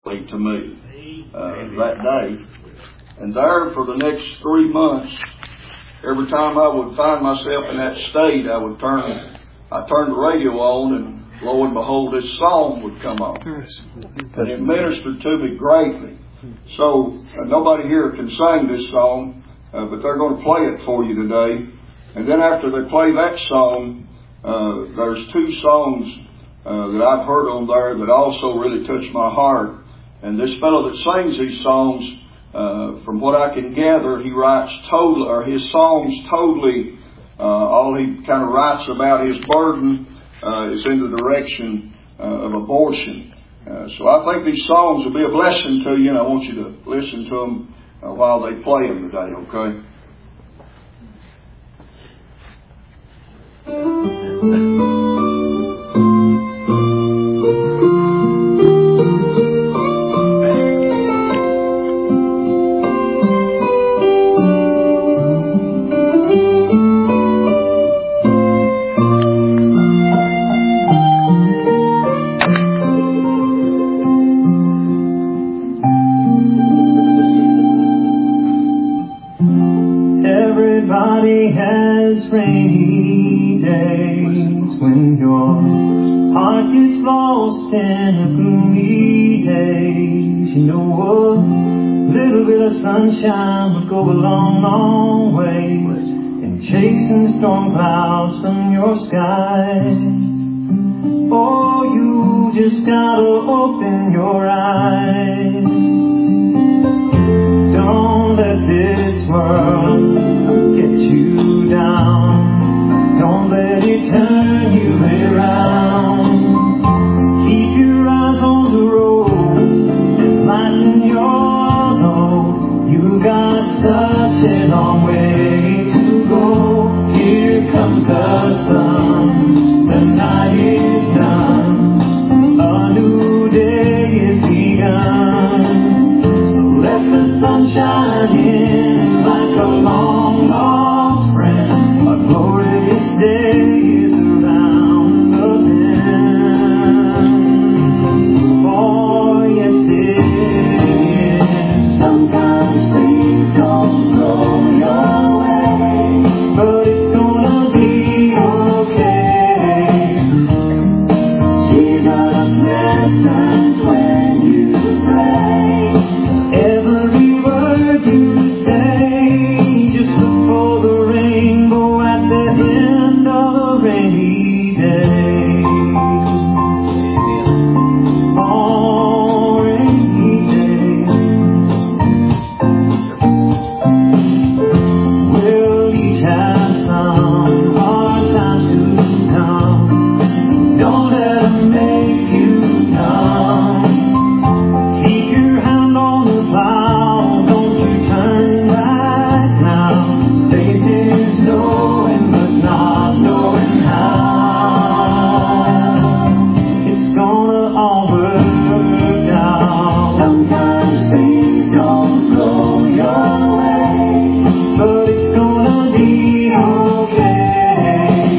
to me that day. And there for the next 3 months, every time I would find myself in that state, I turned the radio on, and lo and behold, this song would come on. And it ministered to me greatly. So nobody here can sing this song, but they're going to play it for you today. And then after they play that song, there's 2 songs that I've heard on there that also really touch my heart. And this fellow that sings these songs, from what I can gather, he writes his songs totally, all he kind of writes about his burden is in the direction of abortion. So I think these songs will be a blessing to you, and I want you to listen to them while they play them today, okay? Sunshine would go a long, long way in chasing storm clouds from your skies. Oh, you just gotta open your eyes. Don't let this world get you down. Don't let it turn you around. Keep your eyes on the road and lighten your you got such a long way to go. Here comes the sun. The night is done. A new day is begun. So let the sun shine in like a long lost friend. A glorious day is around the bend. Oh, yes it is. Sometimes things don't go your way, but it's gonna be okay. Jesus listens when you pray. Every word you say, just look for the rainbow at the end of a rainy day. Oh, rainy day. We'll each have some hard times to come. Don't let them make you numb. Keep your hand on the plow. Don't you turn back now. Faith is knowing but not knowing how. It's gonna all work out. Sometimes things don't go your way, but it's gonna be okay.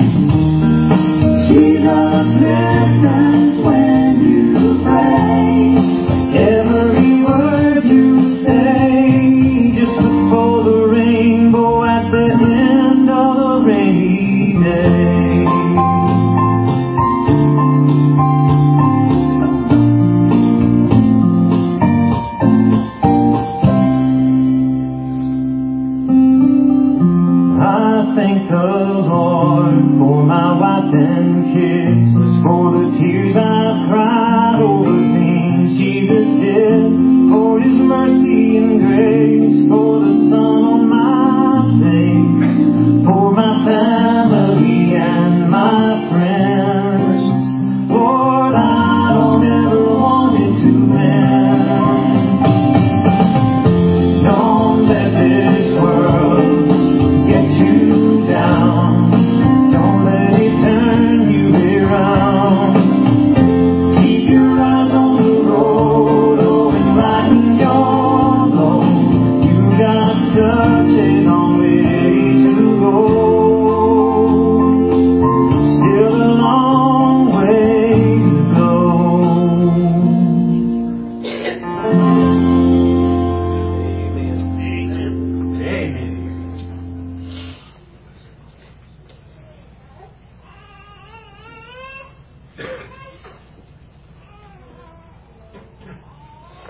Jesus listens when you pray. Every word you say, just look for the rainbow at the end of a rainy day. I thank the Lord for my wife and kids, for the tears I've cried over things Jesus did, for His mercy and grace, for the sun on my face, for my family and my friends. Lord, I don't ever want it to end. Don't let this world get you down. Don't let it turn you around. Keep your eyes on the road, oh, and lighten your load. You got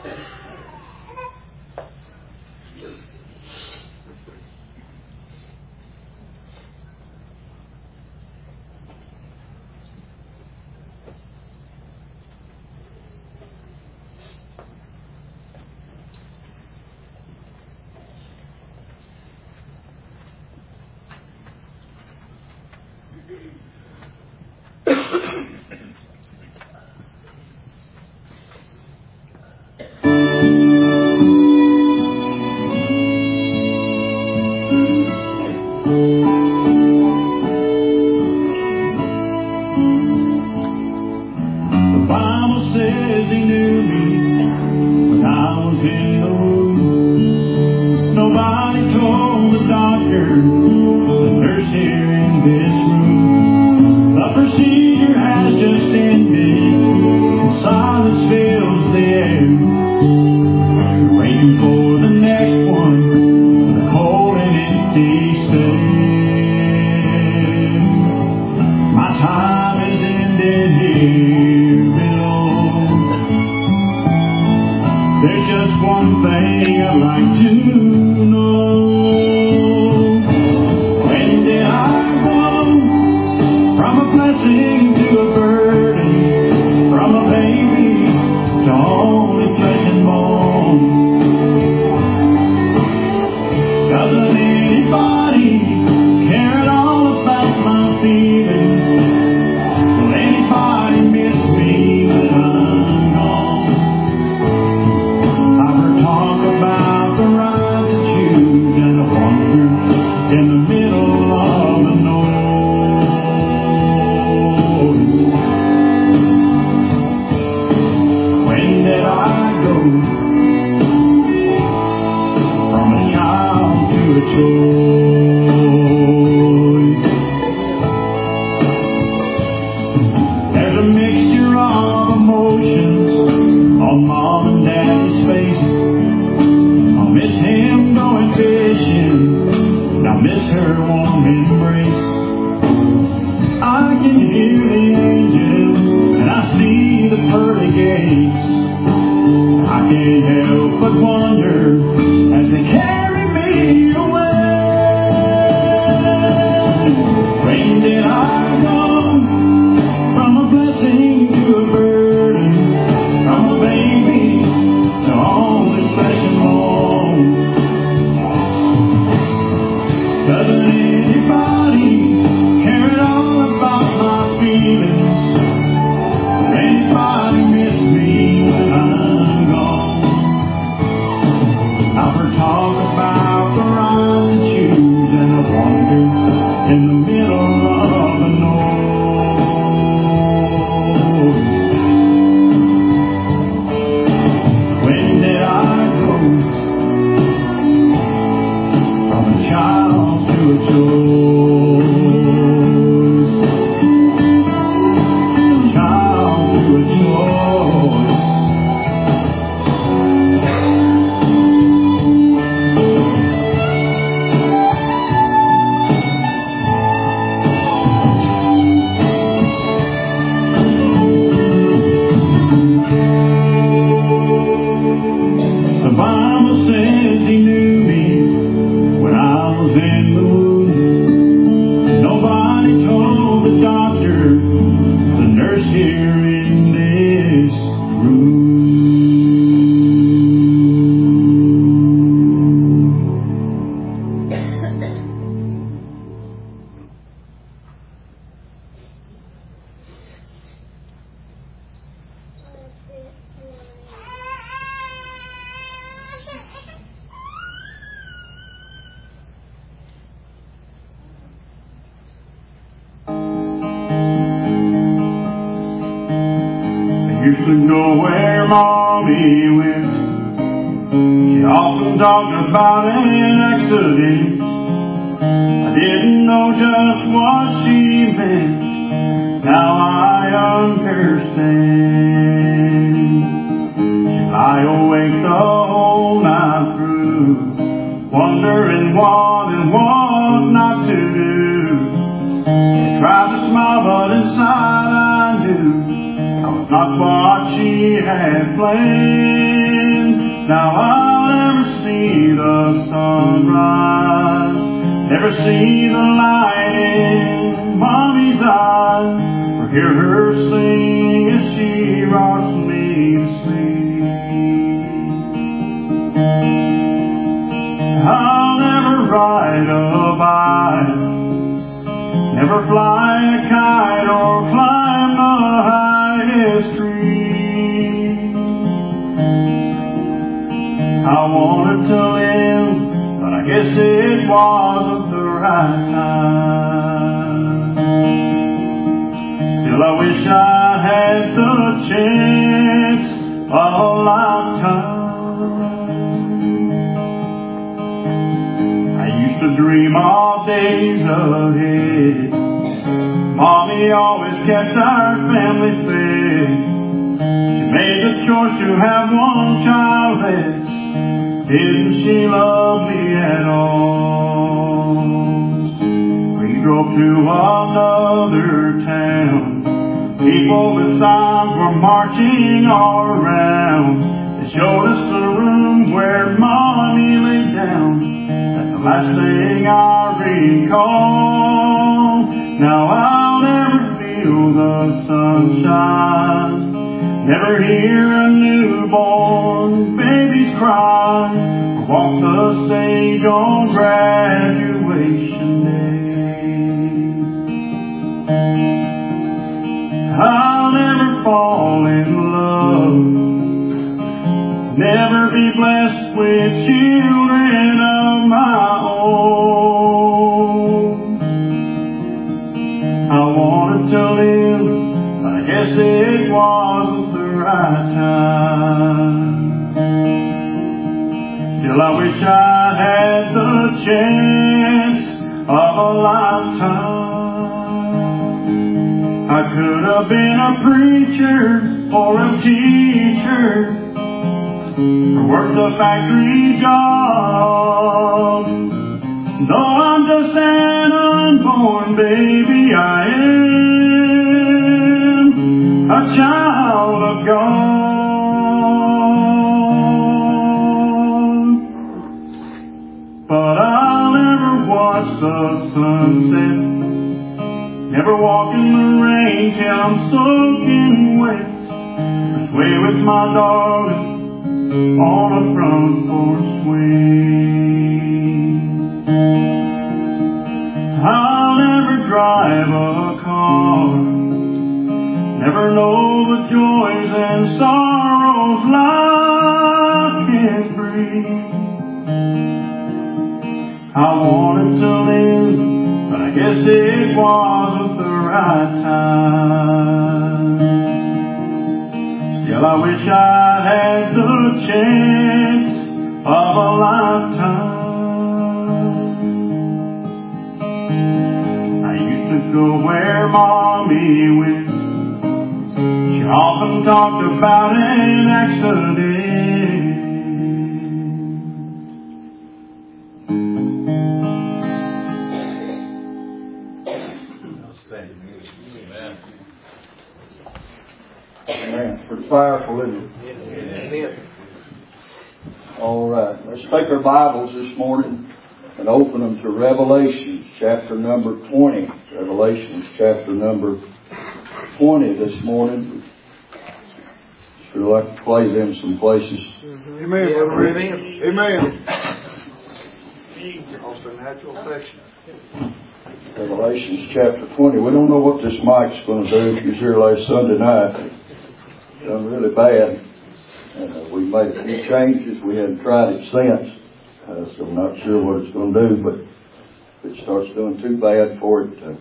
used to know where Mommy went. She often talked about an accident. I didn't know just what she meant. Now I understand. She'd lie awake the whole night through, wondering what and what not to do. She tried to smile, but inside I knew that was not what she had planned. Now I'll never see the sunrise, never see the light in Mommy's eyes, or hear her sing as she rocks me to sleep. I'll never ride a bike, never fly a kite or climb the highest tree. I wanted to live, but I guess it wasn't the right time. Still I wish I had the chance of a lifetime. I used to dream of days ahead. Mommy always kept our family fed. She made the choice to have one child less. Didn't she love me at all? We drove to another town. People with signs were marching all around. They showed us the room where Mommy lay down. That's the last thing I recall. Now I'll never feel the sunshine, never hear a newborn baby's cry, or walk the stage on graduation day. I'll never fall in love, never be blessed with children of my own. I wanted to live, but I guess it wasn't the right time. Still I wish I had the chance of a lifetime. I could have been a preacher or a teacher, or worked a factory job. Though I'm just an unborn baby, I am a child of God. But I'll never watch the sunset, never walk in the rain till I'm soaking wet, or sway with my darling on a front porch swing. I'll never drive a car, never know the joys and sorrows life can bring. I wanted to live, but I guess it wasn't the right time. Still I wish I had the chance of a lifetime. I used to go where Mommy went. She often talked about an accident. Amen. Pretty powerful, isn't it? Amen. All right. Let's take our Bibles this morning and open them to Revelations chapter number 20. Revelations chapter number 20 this morning. Sure like to play them some places. Amen. Yeah, amen. Also natural affection. Revelations chapter 20. We don't know what this mic's going to do. If you was here last Sunday night, it's done really bad. We made a few changes. We hadn't tried it since. So I'm not sure what it's going to do, but if it starts doing too bad for it to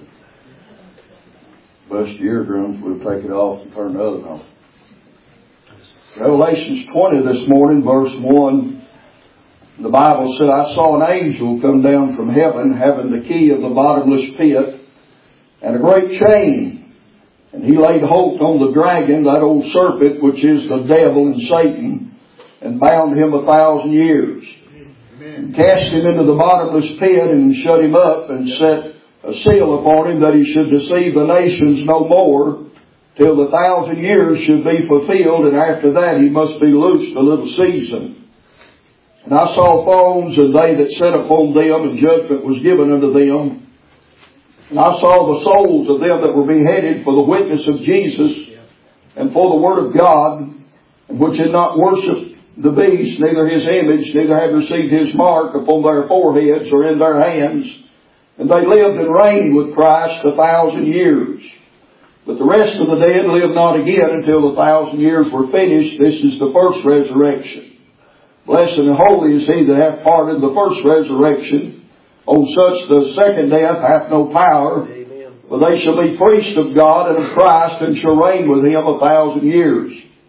bust your eardrums, we'll take it off and turn the other on. Revelations 20 this morning, verse 1. The Bible said, I saw an angel come down from heaven, having the key of the bottomless pit, and a great chain. And he laid hold on the dragon, that old serpent, which is the devil and Satan, and bound him 1,000 years. And cast him into the bottomless pit, and shut him up, and set a seal upon him, that he should deceive the nations no more, till the 1,000 years should be fulfilled, and after that he must be loosed a little season. And I saw thrones, and they that sat upon them, and judgment was given unto them. And I saw the souls of them that were beheaded for the witness of Jesus, and for the word of God, and which had not worshipped the beast, neither his image, neither had received his mark upon their foreheads or in their hands. And they lived and reigned with Christ 1,000 years. But the rest of the dead lived not again until the 1,000 years were finished. This is the first resurrection. Blessed and holy is he that hath part in the first resurrection. On such the second death hath no power. Amen. For they shall be priests of God and of Christ, and shall reign with him 1,000 years.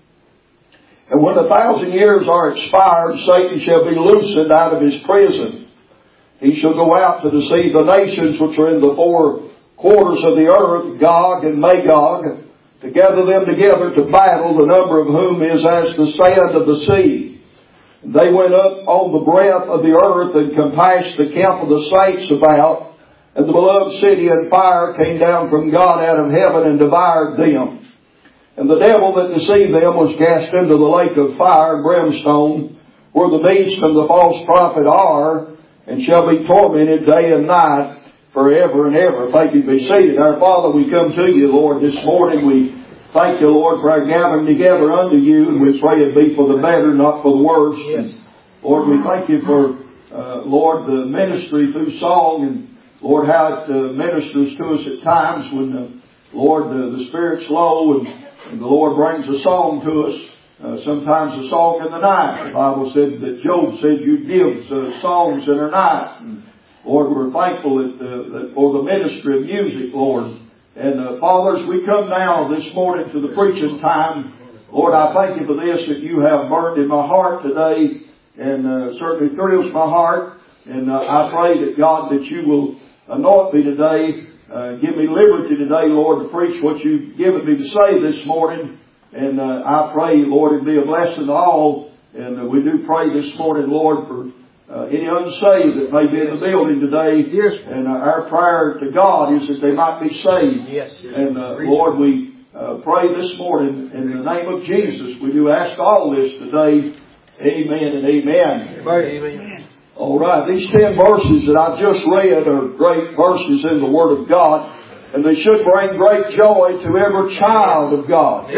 And when 1,000 years are expired, Satan shall be loosened out of his prison. He shall go out to deceive the nations which are in the four quarters of the earth, Gog and Magog, to gather them together to battle, the number of whom is as the sand of the sea. And they went up on the breadth of the earth, and compassed the camp of the saints about, and the beloved city and fire came down from God out of heaven and devoured them. And the devil that deceived them was cast into the lake of fire and brimstone, where the beast and the false prophet are, and shall be tormented day and night forever and ever. Thank you. Be seated. Our Father, we come to you, Lord, this morning. We thank you, Lord, for our gathering together unto you, and we pray it be for the better, not for the worse. Yes. And Lord, we thank you for, Lord, the ministry through song, and Lord, how it ministers to us at times when, Lord, the Spirit's low, and the Lord brings a song to us. Sometimes a song in the night. The Bible said that Job said you'd give songs in the night. And Lord, we're thankful that for the ministry of music, Lord. And fathers, we come now this morning to the preaching time. Lord, I thank you for this that you have burned in my heart today, and certainly thrills my heart. And I pray that God, that you will anoint me today. Give me liberty today, Lord, to preach what you've given me to say this morning. And I pray, Lord, it be a blessing to all. And we do pray this morning, Lord, for any unsaved that may be in the building today. Yes. And our prayer to God is that they might be saved. Yes. And Lord, we pray this morning in the name of Jesus. We do ask all this today. Amen and amen. Amen. All right, these 10 verses that I've just read are great verses in the Word of God, and they should bring great joy to every child of God.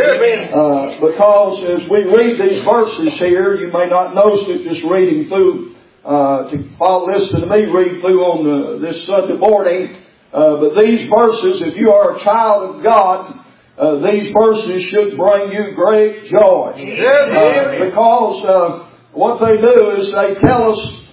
Because as we read these verses here, you may not notice it just reading through, listen to me read through on this Sunday morning, but these verses, if you are a child of God, these verses should bring you great joy. Because what they do is they tell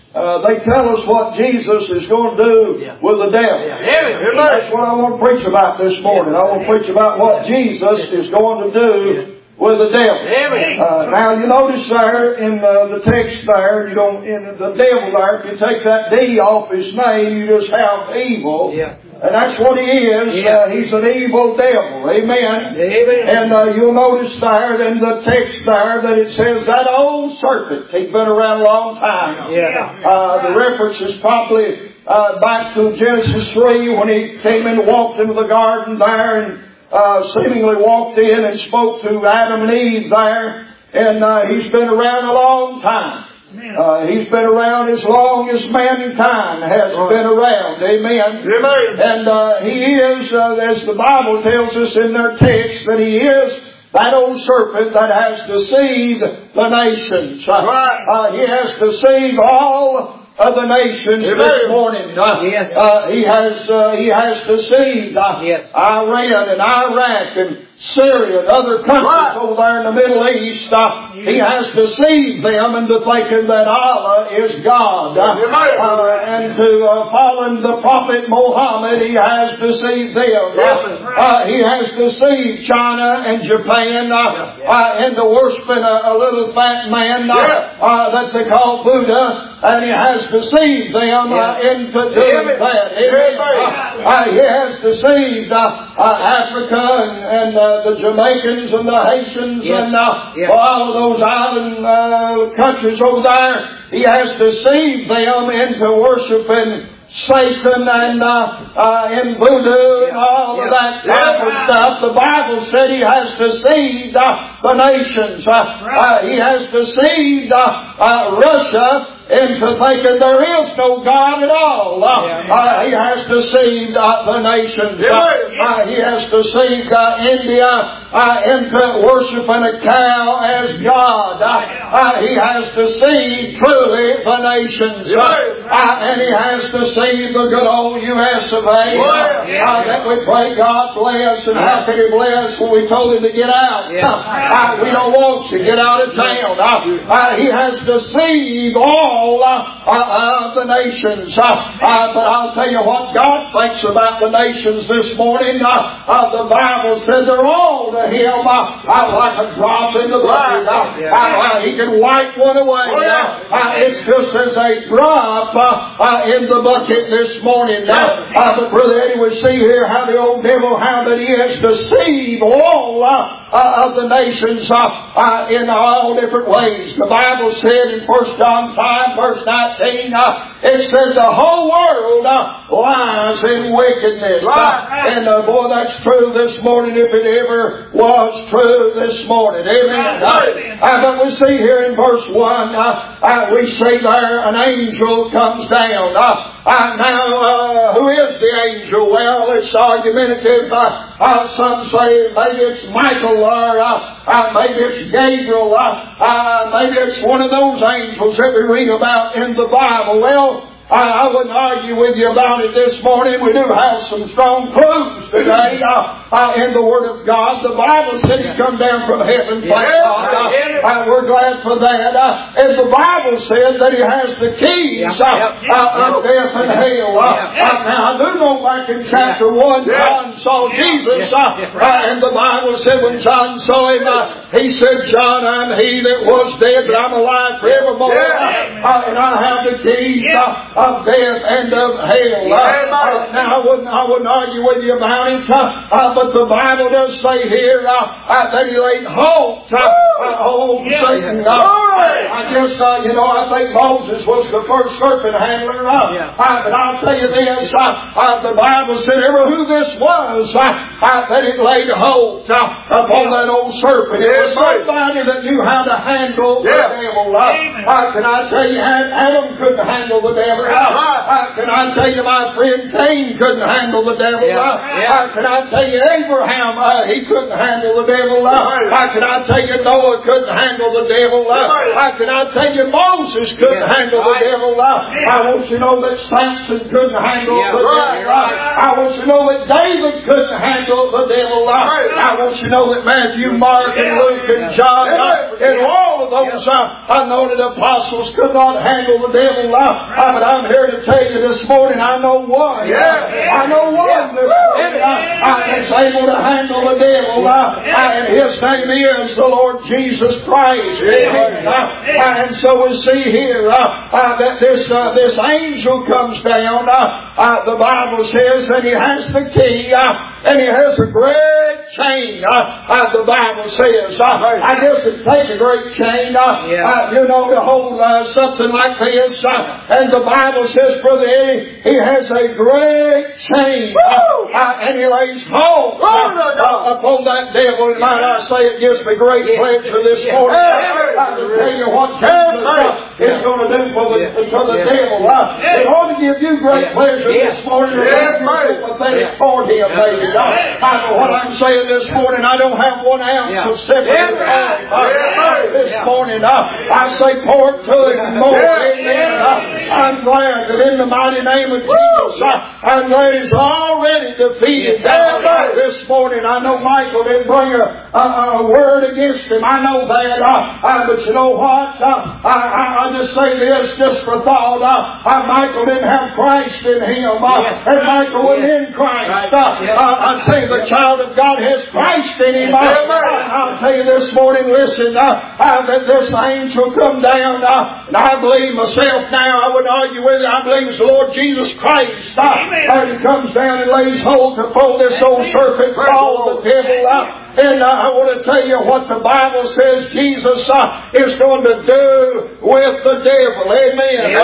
us what Jesus is going to do with the devil. That's what I want to preach about this morning. I want to preach about what Jesus is going to do with the devil. Now you notice there in the text there, in the devil there, if you take that D off his name, you just have evil. And that's what he is. He's an evil devil. Amen. And you'll notice there in the text there that it says that old serpent. He's been around a long time. The reference is probably back to Genesis 3 when he came in and walked into the garden there and seemingly walked in and spoke to Adam and Eve there. And he's been around a long time. He's been around as long as mankind has been around. Amen. And he is, as the Bible tells us in their text, that he is that old serpent that has deceived the nations. He has deceived all of the nations this morning. He has deceived Iran and Iraq and Syria and other countries over there in the Middle East. He has deceived them into thinking that Allah is God. And to follow the Prophet Muhammad, he has deceived them. He has deceived China and Japan into worshiping a little fat man that they call Buddha. And he has deceived them into doing that. He has deceived Africa and the Jamaicans and the Haitians and all of those island countries over there. He has deceived them into worshiping Satan and voodoo and all of that type of stuff. The Bible said he has deceived the nations. He has deceived Russia into thinking there is no God at all. He has deceived the nations. He has deceived India into worshiping a cow as God. He has deceived truly the nations. And he has deceived the good old U.S. of A. That we pray God bless, and how could He bless when we told Him to get out? We don't want you to get out of town. He has deceived all of the nations. But I'll tell you what God thinks about the nations this morning. The Bible said they're all to Him like a drop in the bucket. He can wipe one away. It's just as a drop in the bucket this morning. But Brother Eddie, we see here how the old devil, how that he has deceived all of the nations in all different ways. The Bible said in 1 John 5 verse 19, it said the whole world lies in wickedness. And boy, that's true this morning if it ever was true this morning. Amen. But we see here in verse 1, we see there an angel comes down. Now, who is the angel? Well, it's argumentative. Some say maybe it's Michael or maybe it's Gabriel. Maybe it's one of those angels that we read about in the Bible. Well, I wouldn't argue with you about it this morning. We do have some strong clues today in the Word of God. The Bible said He come down from heaven. Thank God. We're glad for that. And the Bible said that He has the keys of death and hell. Now, I do know back in chapter 1, John saw Jesus. And the Bible said when John saw Him, he said, John, I'm He that was dead, but I'm alive forevermore. And I have the keys of death and of hell. Now, I wouldn't argue with you about it, but the Bible does say here that He laid hold on Satan. I guess, I think Moses was the first serpent handler. But I'll tell you this, the Bible said who this was, that it laid hold upon that old serpent. It was somebody that knew how to handle the devil. Can I tell you, Adam couldn't handle the devil. Can I tell you, my friend Cain couldn't handle the devil. Can I tell you, Abraham, he couldn't handle the devil. Can I tell you, Noah couldn't handle the devil. Can I tell you, Moses couldn't handle the devil. I want you to know that Samson couldn't handle the devil. I want you to know that David couldn't handle the devil. I want you to know that Matthew, Mark, and Luke, and John, and all of those anointed apostles could not handle the devil. But I'm here to tell you this morning, I know one. I know one this morning that's able to handle the devil. And His name is the Lord Jesus Christ. And so we see here that this angel comes down. The Bible says that he has the key, and he has a great chain. The Bible says, I guess it takes a great chain, to hold something like this. And the Bible says, Brother Eddie, he has a great chain, and he lays hold upon that devil. And might I say, it gives me great pleasure this morning to tell you what Jesus is going to do for the devil. It ought to give you great pleasure this morning to be sympathetic toward him, baby. I know what I'm saying this morning. I don't have 1 ounce of sympathy this morning. I say pour it to him more. Amen. I'm glad that in the mighty name of Jesus, I'm glad He's already defeated this morning. I know Michael didn't bring a word against him. I know that. But you know what? I just say this just for thought. Michael didn't have Christ in him. And Michael was in Christ. I'll tell you, the child of God has Christ in him. I'll tell you this morning, listen, that this angel come down, and I believe myself now, I wouldn't argue with you, I believe it's the Lord Jesus Christ. And He comes down and lays hold upon this old serpent called the devil. And I want to tell you what the Bible says Jesus is going to do with the devil. Amen.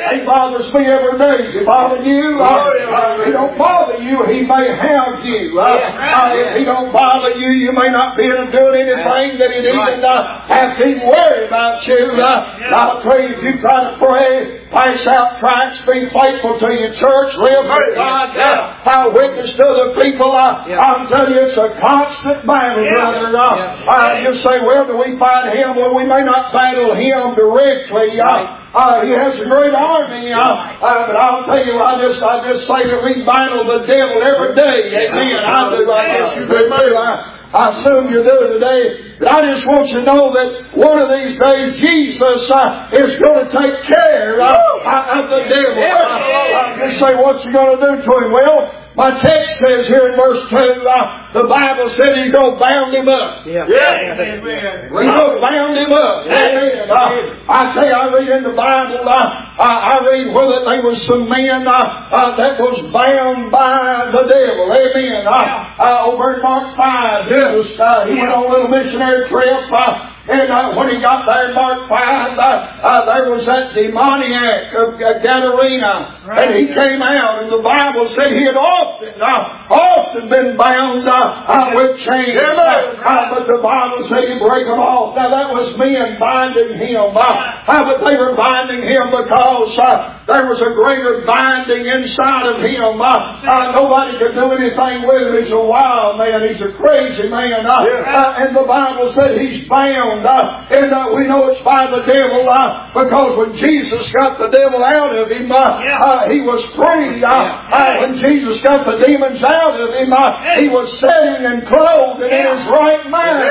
He bothers me every day. Does he bother you? If he don't bother you, he may have you. If he don't bother you, you may not be able to do anything that he'd even have to even worry about you. I'll tell you, if you try to pray, pass out tracts, be faithful to your church, live for God, I witness to the people. I'm telling you, it's a constant battle, brother. You say, where do we fight him? Well, we may not battle him directly. He has a great army. But I'll tell you, I just say that we battle the devil every day. Amen. I do. I guess you do too. I assume you do today. But I just want you to know that one of these days Jesus is going to take care of the devil. You say, what's he going to do to him? Well, my text says here in verse 2, the Bible said He's going to bound him up. He's going to bound him up. Amen. I tell you, I read in the Bible, I read where there was some men that was bound by the devil. Amen. Over in Mark 5, Jesus, he went on a little missionary trip. And when he got there in Mark 5, there was that demoniac of Gadarena. And he came out, and the Bible said he had often been bound with chains. But the Bible said he'd break them off. Now that was men binding him. But they were binding him because there was a greater binding inside of him. Nobody could do anything with him. He's a wild man. He's a crazy man. And the Bible said he's bound. And we know it's by the devil because when Jesus got the devil out of him, he was free. When Jesus got the demons out of him, he was sitting and clothed and in his right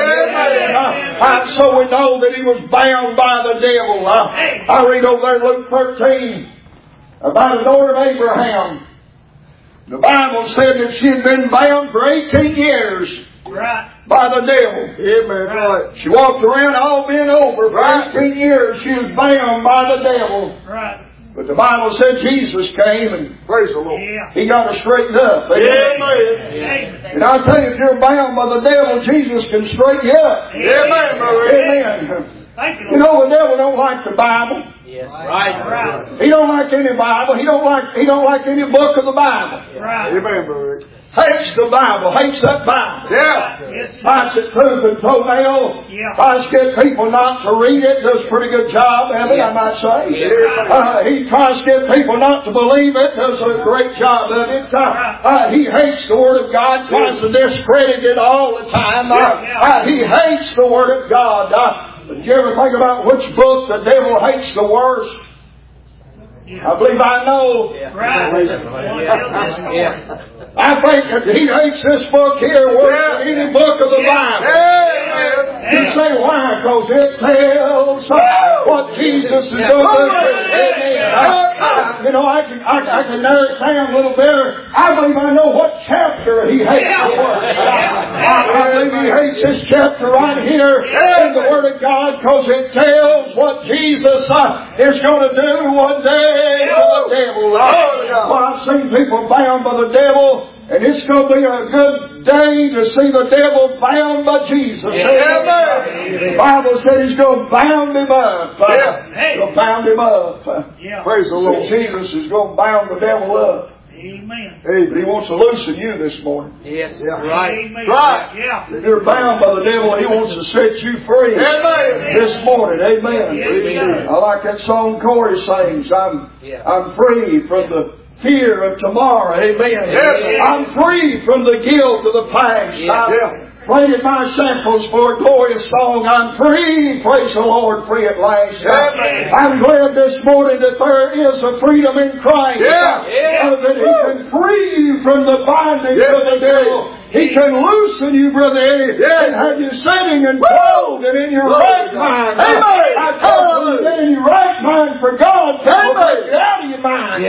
mind. So we know that he was bound by the devil. I read over there Luke 13 about the daughter of Abraham. The Bible said that she had been bound for 18 years. By the devil. Amen. She walked around all bent over for 18 years. She was bound by the devil. But the Bible said Jesus came and praise the Lord. He got her straightened up. Amen. And I tell you, if you're bound by the devil, Jesus can straighten you up. Amen. You know, the devil don't like the Bible. Yes, right. He don't like any Bible. He don't like any book of the Bible. Amen, brother. Hates the Bible. Hates that Bible. Fights it tooth and toenail. Tries to get people not to read it. Does a pretty good job of it, I might say. He tries to get people not to believe it. Does a great job of it. He hates the Word of God. Tries to discredit it all the time. He hates the Word of God. Did you ever think about which book the devil hates the worst? I believe I know. I think that he hates this book here worse than any book of the Bible. You say why? Because it tells what Jesus is going to do. You know, I can narrow it down a little better. I believe I know what chapter he hates the worst. I believe he hates this chapter right here in the Word of God because it tells what Jesus is going to do one day to the devil. Well, I've seen people bound by the devil, and it's going to be a good day to see the devil bound by Jesus. The Bible says He's going to bound him up. He'll bound him up. Praise the Lord. Jesus is going to bound the devil up. Amen. He wants to loosen you this morning. Yes. Right. Amen. Right. If you're bound by the devil, He wants to set you free. Amen. This morning. Amen. Amen. I like that song Corey sings. I'm free from the fear of tomorrow. Amen. Yes. I'm free from the guilt of the past. I've traded my shackles for a glorious song. I'm free, praise the Lord, free at last. Yes. I'm glad this morning that there is a freedom in Christ. That He can free you from the bondage of the devil. He can loosen you, brother, and have you sitting and clothed and in your right mind. Amen. I tell you, get in your right mind for God. Take it out of your mind.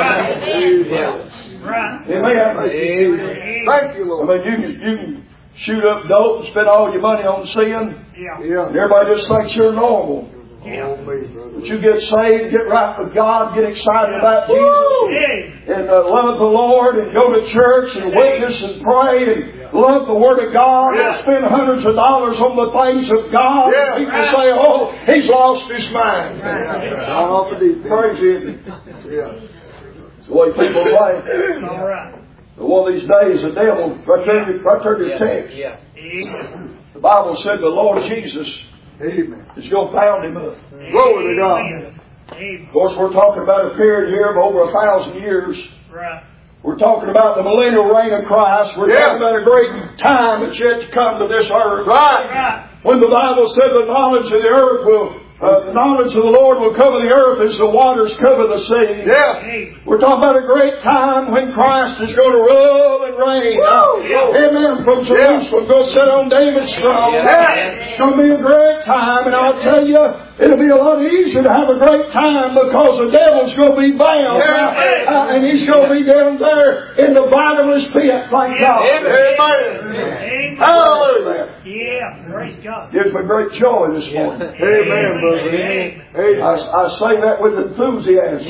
Amen. Thank you, Lord. I mean, you can shoot up dope and spend all your money on sin. And everybody just thinks you're normal. But you get saved, get right with God, get excited about Jesus, and love the Lord, and go to church, and witness, and pray, love the Word of God and spend hundreds of dollars on the things of God. People say, oh, he's lost his mind. Crazy, isn't it? It's the way people play. All right. But one of these days, the devil, right there to the text. The Bible said the Lord Jesus is going to bound him up. Glory to God. Of course, we're talking about a period here of over 1,000 years. Right. We're talking about the millennial reign of Christ. We're talking about a great time that's yet to come to this earth. Right. When the Bible said the knowledge of the earth will, the knowledge of the Lord will cover the earth as the waters cover the sea. We're talking about a great time when Christ is going to rule and reign. Amen. From Jerusalem, go sit on David's throne. It's going to be a great time, and I'll tell you, it'll be a lot easier to have a great time because the devil's going to be bound. And he's going to be down there in the bottomless pit. Thank God. Amen. Hallelujah. Yeah. Praise God. Gives me great joy this morning. Amen, brother. I say that with enthusiasm.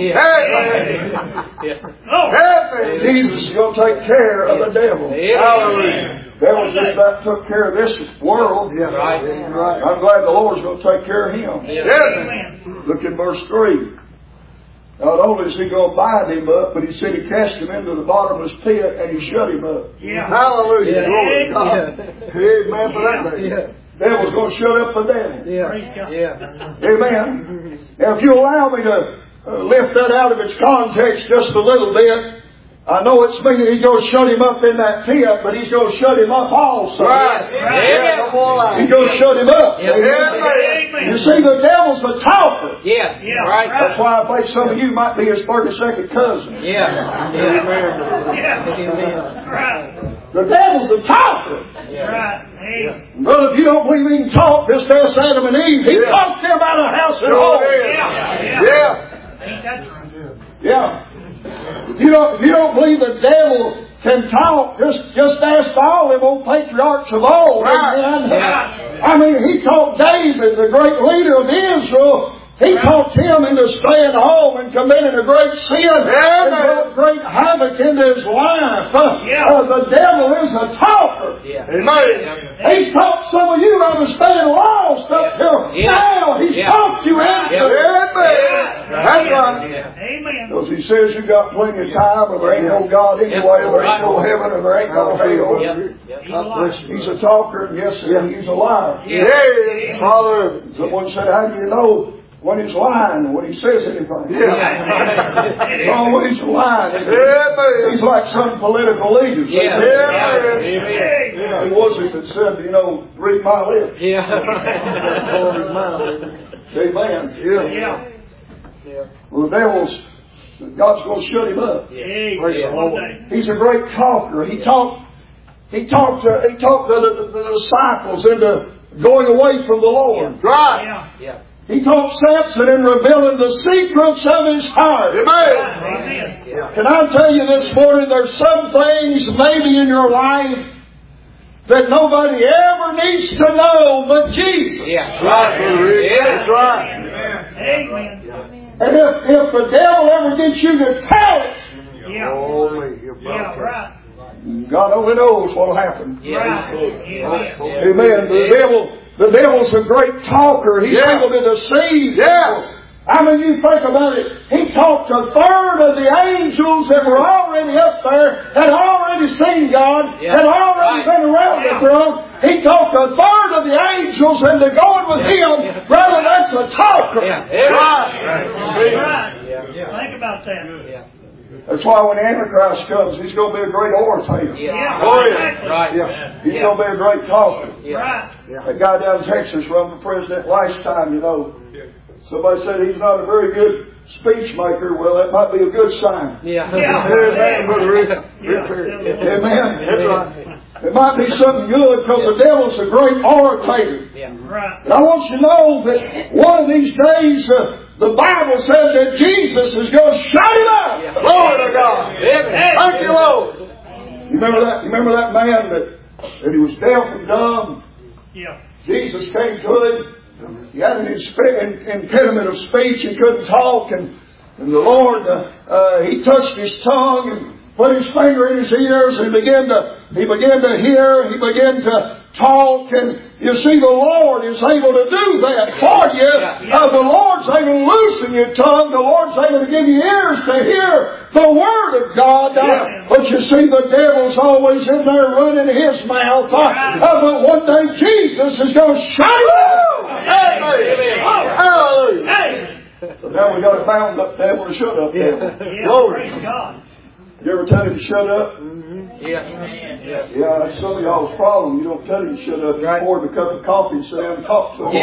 Jesus is going to take care of the devil. Hallelujah. The devil just about took care of this world. I'm glad the Lord's going to take care of him. Amen. Look in verse 3. Not only is he going to bind him up, but he said he cast him into the bottomless pit and he shut him up. Hallelujah. Glory to God. Amen for that day. The devil's going to shut up the devil. Praise God. Amen. Now, if you allow me to lift that out of its context just a little bit, I know it's meaning he's going to shut him up in that pit, but he's going to shut him up also. He's going to shut him up. You see, the devil's a talker. That's why I think some of you might be his 32nd cousin. The devil's a talker. Brother, if you don't believe he can talk, just ask Adam and Eve. He talked them out of house and home. If you don't believe the devil can talk, just ask all them old patriarchs of old. I mean, he taught David, the great leader of Israel. He talked him into staying home and committing a great sin and brought great havoc into his life. The devil is a talker. He's talked some of you out of staying lost up till now. He's talked you into it. That's right. Because he says you got plenty of time, or there ain't no God anyway, there ain't no heaven, or there ain't no hell. He's a talker, and yes, he's a liar. Father, someone said, how do you know when he's lying, when he says anything? He's always lying. He's like some political leaders. It wasn't that said, read my lips. Amen. Well, God's going to shut him up. He's a great talker. He talked the disciples into going away from the Lord. He talked Samson in revealing the secrets of his heart. Can I tell you this morning, there's some things maybe in your life that nobody ever needs to know but Jesus. That's right. Amen. And if the devil ever gets you to tell it, God only knows what will happen. Amen. The devil's a great talker. He's able to deceive. I mean, you think about it. He talked a third of the angels that were already up there, had already seen God, had already been around the throne. He talked a third of the angels into going with him. Brother, that's a talker. Think about that. That's why when the Antichrist comes, he's going to be a great orator. He's going to be a great talker. That guy down in Texas run for president last time, somebody said he's not a very good speech maker. Well, that might be a good sign. Amen. It might be something good because the devil's a great orator. And I want you to know that one of these days, the Bible says that Jesus is going to shut him up. Glory to God. Thank you, Lord. You remember that man that he was deaf and dumb? Jesus came to him. He had an impediment of speech. He couldn't talk. And the Lord, He touched his tongue. put his finger in his ears, and he began to hear, he began to talk, and you see the Lord is able to do that for you. The Lord's able to loosen your tongue. The Lord's able to give you ears to hear the Word of God. But you see the devil's always in there running his mouth. But one day Jesus is going to shut him up. Hallelujah. So now we got a bound up devil to shut up devil. Glory. You ever tell him to shut up? Yeah, that's some of y'all's problem. You don't tell him to shut up. You pour him a cup of coffee and sit down and talk to him.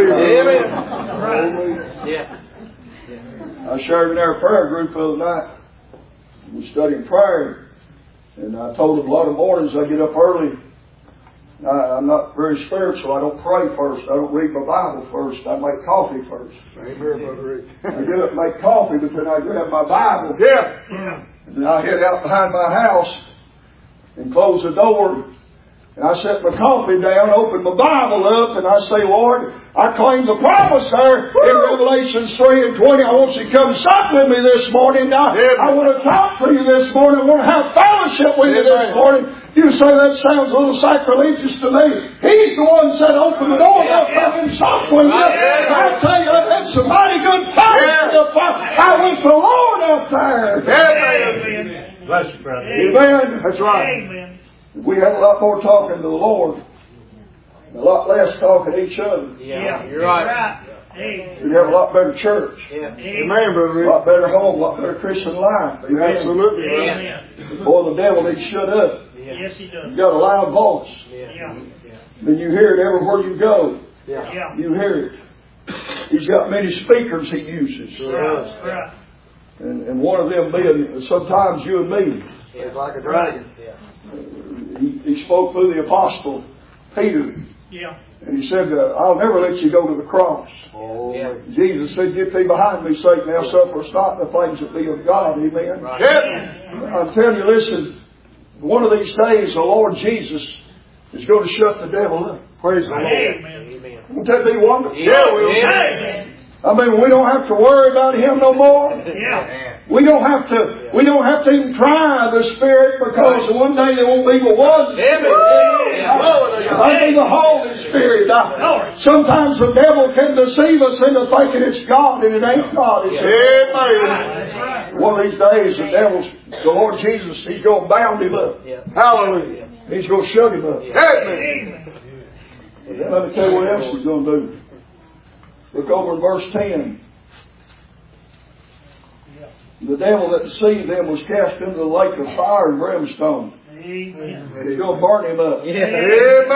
I shared in our prayer group the other night. We were studying prayer. And I told them a lot of mornings I get up early. I'm not very spiritual. I don't pray first. I don't read my Bible first. I make coffee first. Same here, Brother Rick. I get up and make coffee, but then I grab my Bible. And then I head out behind my house and close the door. And I set my coffee down, open my Bible up, and I say, Lord, I claim the promise there in Revelations 3:20. I want you to come sup with me this morning. I want to talk to you this morning. I want to have fellowship with you this morning. You say that sounds a little sacrilegious to me. He's the one that said, open the door up and sup with you. I tell you, that's some mighty good fellowship. I want the Lord up there. Bless you, brother. Amen. That's right. Amen. We had a lot more talking to the Lord, a lot less talking to each other. Yeah, you're right. We'd have a lot better church. Amen, brother. A lot better home, a lot better Christian life. Absolutely. Amen. Boy, the devil needs to shut up. Yes, he does. You got a loud voice. Then you hear it everywhere you go. You hear it. He's got many speakers he uses. Right. And one of them being sometimes you and me. It's like a dragon. He spoke through the apostle Peter. And he said, I'll never let you go to the cross. Jesus said, get thee behind me, Satan, thou sufferest not the things that be of God. Amen. I'm telling you, listen, one of these days the Lord Jesus is going to shut the devil up. Praise the Lord. Amen. Won't that be wonderful? Yeah, we will. I mean, we don't have to worry about him no more. We don't have to even try the Spirit, because one day there won't be but one Spirit. I'll be the Holy Spirit. Sometimes the devil can deceive us into thinking it's God, and it ain't God. Amen. One of these days, the Lord Jesus, He's going to bound him up. Hallelujah. He's going to shut him up. Amen. And then let me tell you what else He's going to do. Look over in verse 10. The devil that deceived them was cast into the lake of fire and brimstone. Amen. He's going to burn him up. Amen.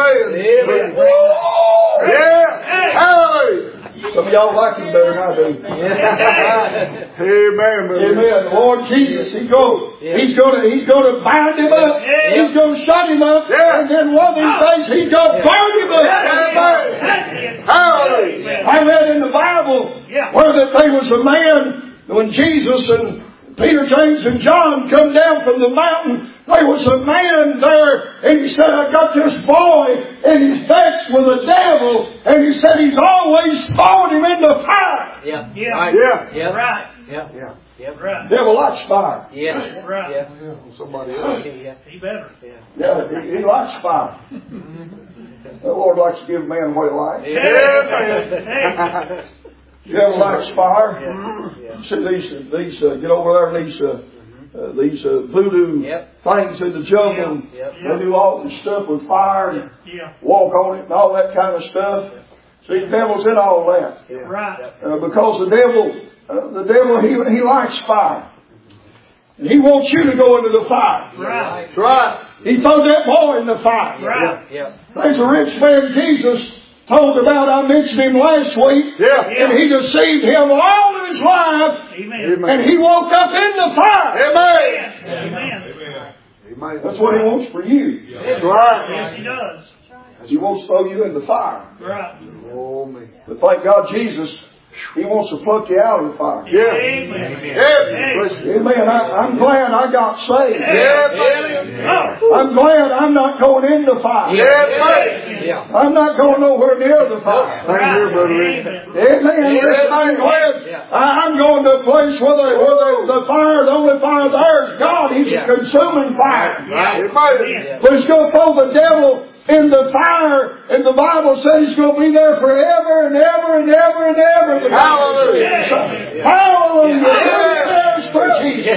Hallelujah. Some of y'all like him better than I do. Amen. The Lord Jesus, He's going to bind him up. He's going to shut him up. And then one of these days He's going to burn him up. Hallelujah. I read in the Bible where that there was a man, when Jesus and Peter, James, and John come down from the mountain, there was a man there, and he said, I got this boy, and he's vexed with the devil, and he said he's always throwing him in the fire. Right. Devil likes fire. Right. Somebody else. He better. He likes fire. The Lord likes to give man what he likes. The devil likes fire. See these get over there, these voodoo things in the jungle. They do all this stuff with fire and walk on it and all that kind of stuff. See, the devil's in all that. Because the devil, he likes fire. And he wants you to go into the fire. Right. He threw that boy in the fire. There's a rich man Jesus told about. I mentioned him last week. And he deceived him all of his life. Amen. And he woke up in the fire. Amen. That's what he wants for you. That's right. Yes, he does. He wants to throw you in the fire. Right. But thank God Jesus, He wants to pluck you out of the fire. Amen. Amen. I'm glad I got saved. I'm glad I'm not going in the fire. I'm not going nowhere near the fire. Amen. I'm glad I'm going to a place where the fire, the only fire there is God He's a consuming fire. Yeah. But He's going to throw the devil in the fire, and the Bible says He's going to be there forever and ever and ever and ever. Hallelujah. Hallelujah. Prayers for Jesus.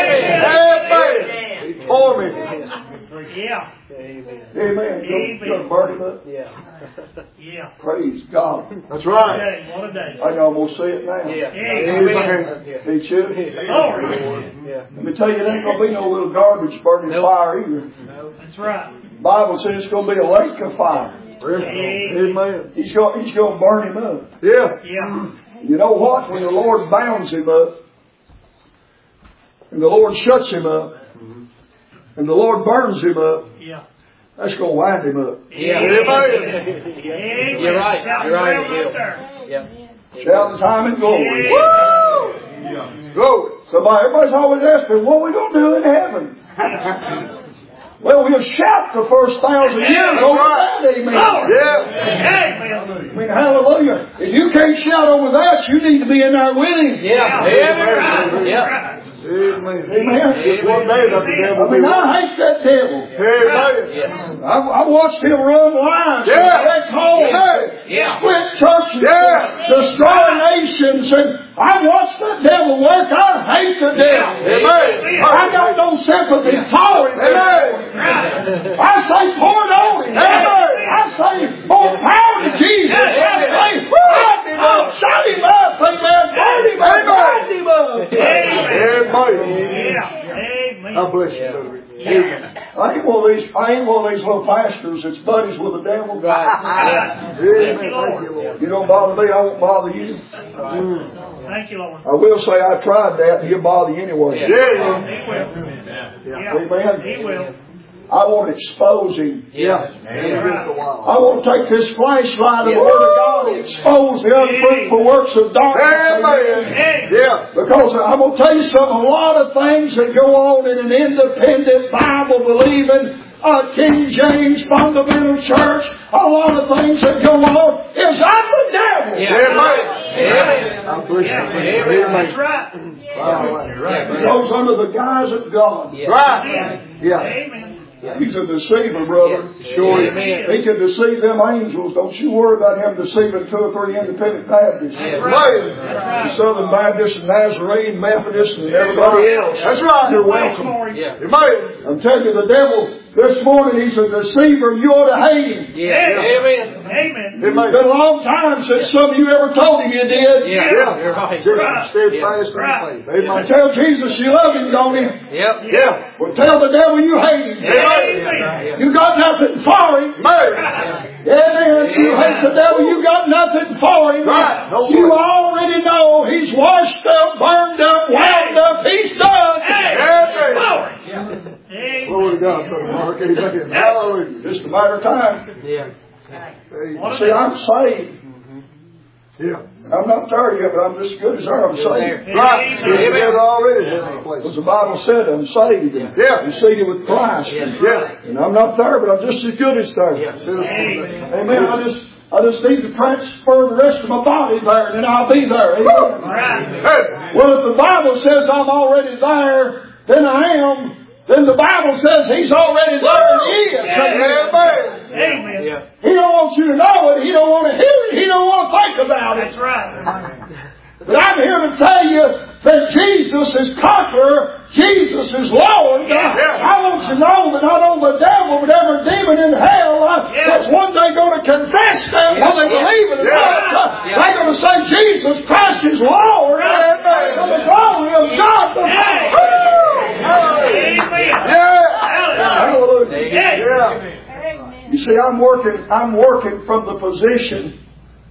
Amen. He tore me. Yeah. Amen. You're burn Him up. Yeah. Praise God. That's right. Hey, what a day. I can almost see it now. Amen. Ain't you? Lord. Let me tell you, there ain't going to be no little garbage burning fire either. That's right. The Bible says it's going to be a lake of fire. Amen. He's going to burn him up. Yeah. Yeah. You know what? When the Lord bounds him up, and the Lord shuts him up, and the Lord burns him up, Yeah. that's going to wind him up. Amen. You're right. You're right. Yeah. Shouting time and glory. Woo! Glory. Everybody's always asking, what are we going to do in heaven? Well, we'll shout the first 1,000 years over that, amen. Yeah. I mean, hallelujah. If you can't shout over that, you need to be in there with Him. Yeah. Amen. Yeah. Amen. Amen. Just one day that the devil I mean, I hate that devil. Amen. I watched him run lines, wreck homes, split churches, destroy nations, and I watched the devil work. I hate the devil. Amen. I got no sympathy for him. I say, pour it on him. I say, more power to Jesus. I say, shut him up. Amen. Burn him up. Bind him up. Amen. Amen. I bless you, brother. I ain't one of these little pastors that's buddies with the devil. Amen. Thank you, Lord. You don't bother me, I won't bother you. Thank you, Lord. I will say I tried that, and he'll bother you anyway. He will. Amen. He will. I want to expose him. I I want to take this flashlight of the Word of God and expose the unfruitful works of darkness. Amen. Yeah. Because I'm going to tell you something, a lot of things that go on in an independent, Bible-believing, King James fundamental church, a lot of things that go on is of the devil. Amen. I bless you. That's right. It goes under the guise of God. Right. Yeah. Amen. He's a deceiver, brother. Sure. He can deceive them angels. Don't you worry about him deceiving 2 or 3 independent Baptists. Right. The Southern Baptists and Nazarene, Methodists, and everybody else. That's right. You're welcome. Amen. I'm telling you, the devil, this morning, he's a deceiver. You ought to hate him. Amen. It's been a long time since some of you ever told him you did. You're right. Steadfast in the faith. Amen. Tell Jesus you love him, don't you? Yep. Well, tell the devil you hate him. Amen. You got nothing for him. Amen. You hate the devil, you got nothing for him. Right. No You way. already know he's washed up, burned up, wound up, he's done. Amen. Glory to God, Brother Mark. Amen. Hallelujah. Just a matter of time. Amen. See, I'm saved. Yeah. I'm not there yet, but I'm just as good as there. I'm saved. Right. You're already in that place. Because the Bible said I'm saved. Yeah. I'm seated with Christ. Yeah. And I'm not there, but I'm just as good as there. Amen. I just need to transfer the rest of my body there, and then I'll be there. Amen. Hey. Well, if the Bible says I'm already there, then I am. Then the Bible says He's already there and He is. Amen. He don't want you to know it. He don't want to hear it. He don't want to think about it. That's right. But I'm here to tell you that Jesus is conqueror. Jesus is Lord. I want you to know that not only the devil, but every demon in hell that's one day going to confess that when they believe in it. They're going to say Jesus Christ is Lord. For the glory of God the Father. Hallelujah. You see, I'm working from the position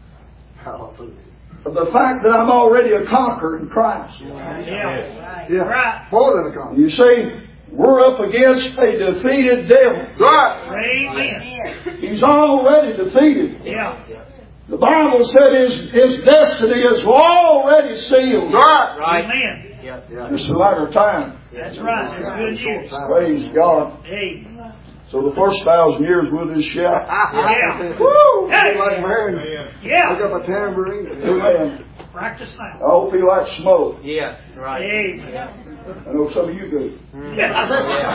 of the fact that I'm already a conqueror in Christ. Yeah. More than a conqueror. You see, we're up against a defeated devil. Right. Amen. He's already defeated. Yeah. The Bible said his destiny is already sealed. Right. Amen. Just a matter of time. That's right. That's good news. Praise God. Amen. So the first 1,000 years we'll just shout. Yeah. Woo! Hey. Like Mary. Yeah. Pick up a tambourine. Amen. Practice I now. hope you like smoke. Yeah. Right. Amen. I know some of you do. Yeah.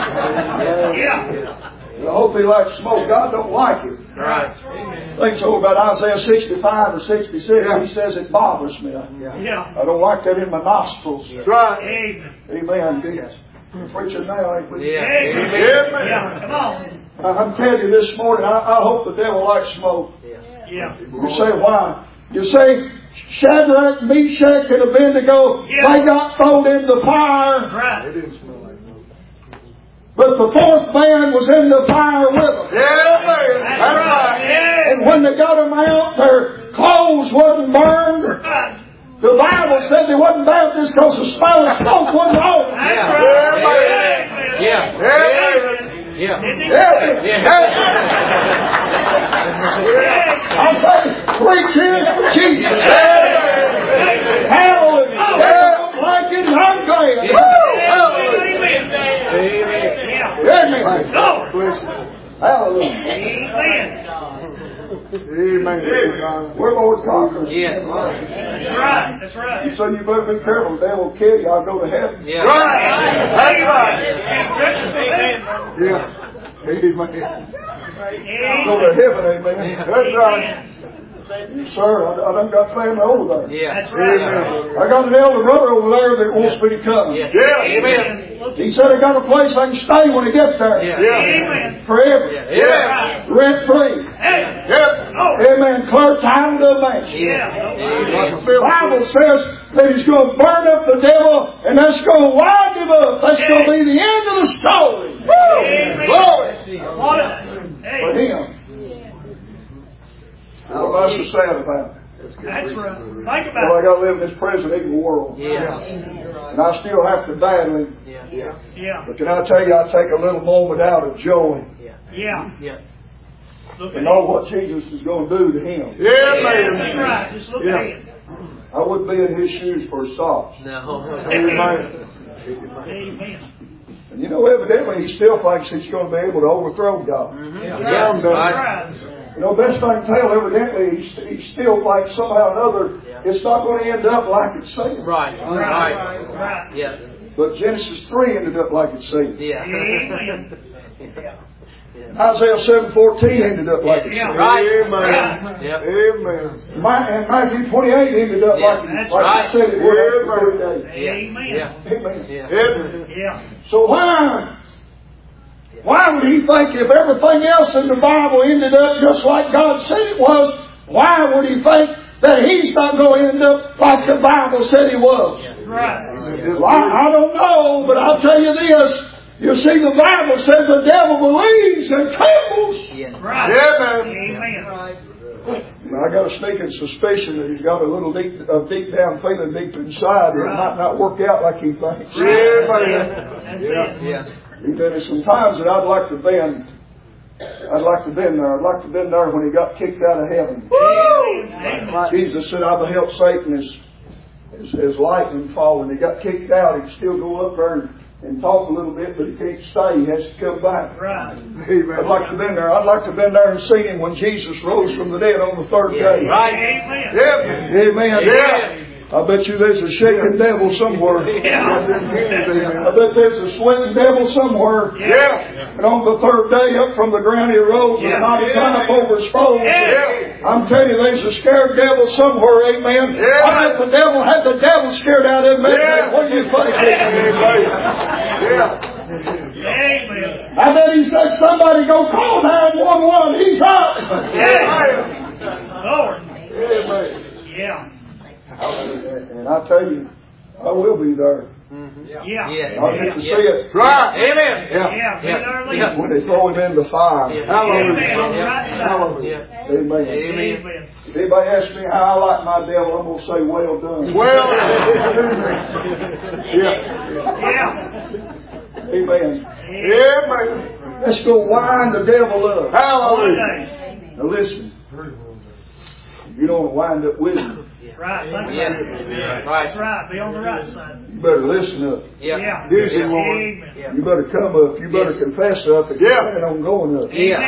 I hope he likes smoke. God don't like it. Right. I think so about Isaiah 65 or 66. He says it bothers me. Yeah. I don't like that in my nostrils. That's right. Amen. Amen. Preaching now, ain't we? Yeah. Amen. Amen. Yeah. Come on. I'm telling you this morning, I hope the devil likes smoke. Yeah. You say, why? You say, Shadrach, Meshach, and Abednego, they got thrown in the fire. Right. It didn't smell like smoke. But the fourth man was in the fire with them. Yeah, man. That's right. Yeah. And when they got them out, their clothes wasn't burned. Right. The Bible said they wasn't baptized because the smell of smoke wasn't on. That's Yeah. right. Yeah. Yeah. I say, preach this for Jesus. Hallelujah. I'm like it, I'm glad. Amen. Hallelujah. Amen. We're Lord conquerors. Yes. That's right. That's right. So you better be careful. The devil will kill you. I'll go to heaven. Yeah. Right. That's right. Amen. Yeah. Amen. Go to heaven, amen. That's right. Yes, sir. I done got family over there. Yeah. That's right. Amen. I got an elder brother over there that wants me to come. Yeah. Yeah. Amen. He said I got a place I can stay when I get there. Yeah. Amen. Forever. Yeah. Rent free. Hey. Yep. Oh. Amen. Clear time to the mansion. Yeah. Like a The film. Bible says that he's going to burn up the devil, and that's going to wind him up. That's going to be the end of the story. Amen. Glory What a- for Hey. him. What am I so sad about? That's right. Think Well, I about got to live in this present evil world. Yeah. And I still have to battle him. Yeah. it. Yeah. But can I tell you, I take a little moment out of joy Yeah. Yeah. Look to at know it. what Jesus is going to do to him. Yeah, That's man. right. Just look Yeah. at it. I wouldn't be in his shoes for a stop. No. Amen. Amen. And you know, evidently, he still thinks he's going to be able to overthrow God. Yeah. That's Right. right. You know, best I can tell, evidently, he still thinks somehow or another it's not going to end up like it said. Right. Right. Right. Right. Yeah. But Genesis 3 ended up like it said. Yeah. Amen. Isaiah 7:14 ended up like it Yeah. said. Right. Amen. Yep. Amen. And Matthew 28 ended up Yeah, that's like right. it said it would after 3 days. Yeah. Amen. Yeah. Amen. Yeah. Amen. Yeah. So why would he think if everything else in the Bible ended up just like God said it was, why would he think that he's not going to end up like the Bible said he was? Right. Well, I don't know, but I'll tell you this. You see, the Bible says the devil believes and trembles. Yes. Right. Amen. Amen. Now, I got a sneaking suspicion that he's got a little deep down feeling deep inside that it might not work out like he thinks. Amen. That's Yeah. it. Yeah. There's some times that I'd like to been there. I'd like to been there when he got kicked out of heaven. Amen. Jesus said, I beheld Satan as lightning fall. When he got kicked out, he'd still go up there and talk a little bit, but he can't stay. He has to come back. Right. I'd like to have been there. I'd like to have been there and seen him when Jesus rose from the dead on the third day. Right. Amen. Yep. Amen. Yeah. I bet you there's a shaking devil somewhere. I bet there's a sweating devil somewhere. Yeah. And on the third day, up from the ground he rose and not his eye up over his foes. Yeah. I'm telling you, there's a scared devil somewhere, amen. Yeah. I bet the devil had the devil scared out of him. Yeah. What do you think? Yeah. Amen. I bet he said, somebody go call 911. He's up. Yeah. Lord. Amen. Yeah. And I tell you, I will be there. Yeah. Yeah. I'll get to see it Right. Amen. Yeah. Yeah. Be there Yeah. leading. when they throw him in the fire. Yeah. Hallelujah. Amen. Right side. Hallelujah. Amen. Amen. Amen. If anybody asks me how I like my devil, I'm going to say, well done. Well. Yeah. Yeah. Amen. Amen. Let's go wind the devil up. One Hallelujah. day. Now listen. You don't want to wind up with him. Right. Like Yeah. that. Right. That's right. Be on the right side. You better listen up. Yeah. Yeah. Use him, Yeah. Lord. Amen. Yeah. You better come up. You better Yes. confess up and you Yeah. plan on going up. Yeah.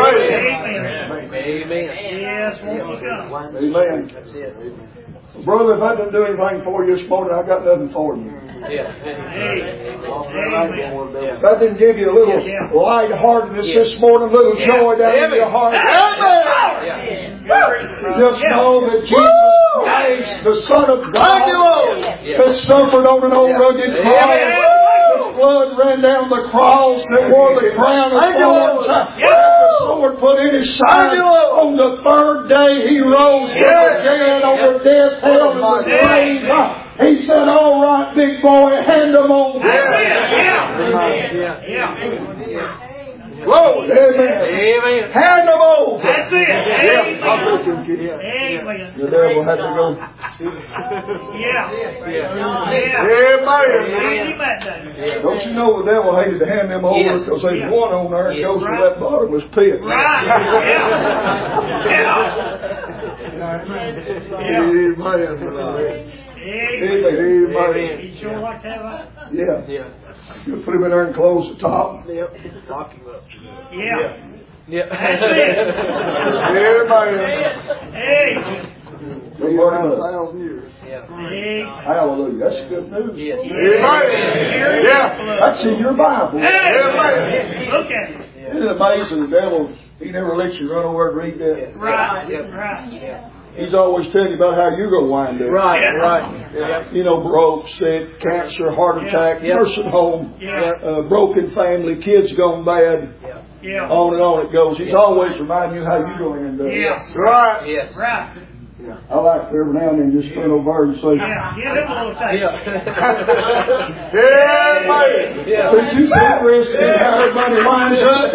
Amen. Amen. Yes, won't look up. Amen. That's it. Brother, if I didn't do anything for you this morning, I got nothing for you. If that didn't give you a little lightheartedness this morning, a little joy down in your heart. Just know that Jesus Christ, the Son of God, that suffered on an old rugged cross. His blood ran down the cross that wore the crown of thorns. The sword put in his side. On the third day he rose again over death, hell, and the grave. He said, all right, big boy, hand them over. Glory. Amen. Hand them over. That's it. Amen. The devil had to go. Amen. Don't you know the devil hated to hand them over because there's one on there that goes to that bottomless pit. Amen. You sure like to have that? Yeah. You put him in there and close the top. Lock him up. Yeah. That's it. Hallelujah. That's good news. Yeah. That's in your Bible. Look at it. Isn't it amazing the devil, he never lets you run over and read that? Right. He's always telling you about how you're going to wind up. Right. You know, broke, sick, cancer, heart attack, nursing home, broken family, kids gone bad. On and on it goes. He's always reminding you how you're going to end up. Right. I like to every now and then just turn over and say, Give him a little taste. Since you sit resting and how everybody winds up,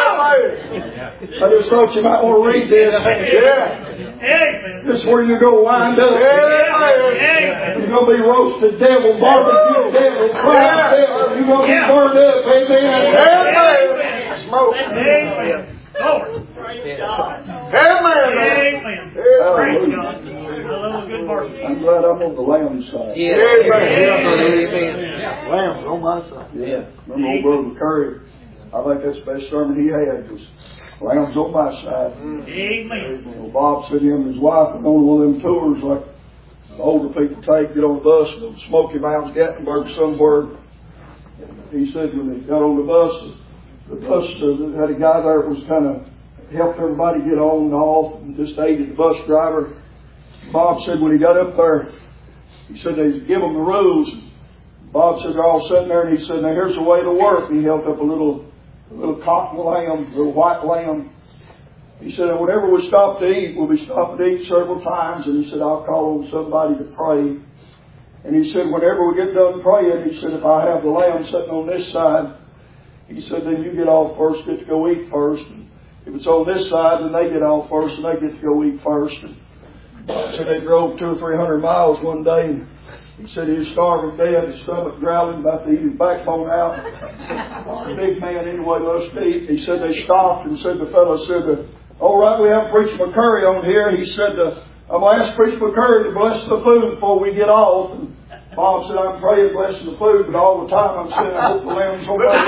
I just thought you might want to read this. This is where you're going to wind up. You're going to be roasted devil, barbecue devil, fried devil. You're going to be burned up. Amen. Smoke. Lord. Amen. Praise God. I love a good barbecue. I'm glad I'm on the lamb side. Amen. Lamb's on my side. Remember old Brother McCurry? I think that's the best sermon he had was lamb's on my side. Amen. Well, Bob said him and his wife went on one of them tours like the older people take, get on the bus from Smoky Mountains, Gatlinburg somewhere. He said when they got on the bus had a guy there that was kind of helped everybody get on and off and just aided the bus driver. Bob said when he got up there, he said they give them the rules. Bob said they're all sitting there and he said, now here's the way to work. And he held up a little cotton lamb, a little white lamb. He said, whenever we stop to eat, we'll be stopping to eat several times. And he said, I'll call on somebody to pray. And he said, whenever we get done praying, he said, if I have the lamb sitting on this side, he said, then you get off first, get to go eat first. And if it's on this side, then they get off first and they get to go eat first. And so they drove 200 or 300 miles one day. And he said he was starving to death, his stomach growling, about to eat his backbone out. A big man anyway loves to eat. He said they stopped and said, the fellow said, all right, we have Preacher McCurry on here. He said, I'm going to ask Preacher McCurry to bless the food before we get off. And Bob said, I'm praying blessing the food, but all the time I'm saying, I hope the lamb's on my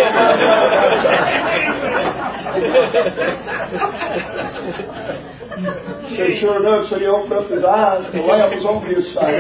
So sure enough, so he opened up his eyes and the lamb was on his side.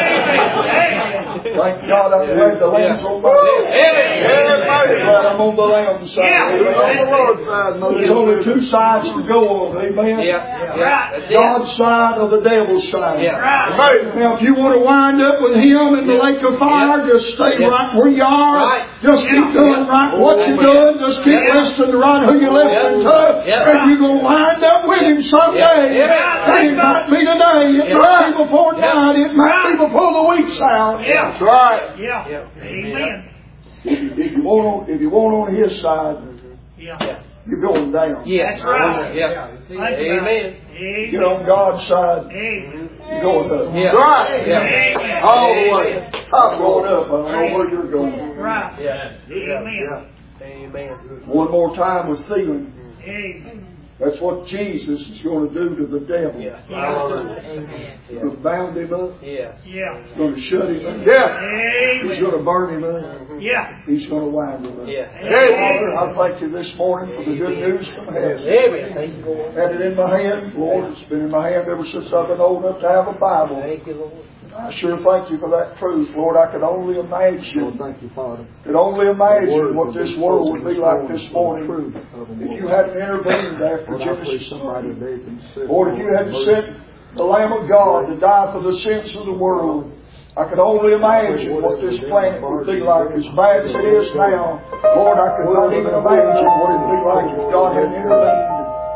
Thank God I'm glad the lamb's on my side. Glad I'm on the lamb's side. There's only two sides to go on, amen? God's side or the devil's side. Now if you want to wind up with him in the lake of fire, just stay right where you are. Just keep doing right what you're doing. Just keep listening to right who you're listening to. And you're going to wind up with him someday. And it might be today. It might be before night. It might be before the week's out. That's right. Amen. If you want on his side, you're going down. That's right. Amen. Get on God's side, you're going up. Right. All the way. I'm going up. I don't know where you're going. Right. Amen. One more time with feeling. Amen. That's what Jesus is going to do to the devil. He's going to bound him up. He's going to shut him up. He's going to burn him up. He's going to wind him up. Father, I thank you this morning for the good news from heaven. Had it in my hand, Lord. It's been in my hand ever since I've been old enough to have a Bible. I sure thank you for that truth, Lord. I could only imagine. Thank you, Father. Could only imagine what this world would be like this morning if you hadn't intervened after Genesis 3. Lord, if you hadn't sent the Lamb of God to die for the sins of the world, I could only imagine what this planet would be like. As bad as it is now, Lord, I could not even imagine what it would be like if God had intervened.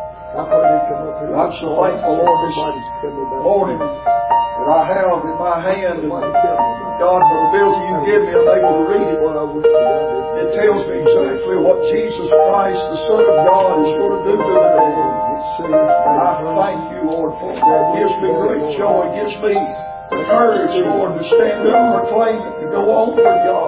I'm so thankful, Lord, this morning that I have in my hand, and God, for the ability you give me, I'm able to read it. It tells me exactly what Jesus Christ, the Son of God, is going to do to the world. And I thank you, Lord, for that. It gives me great joy. It gives me the courage, Lord, to stand up and proclaim it, to go on for God.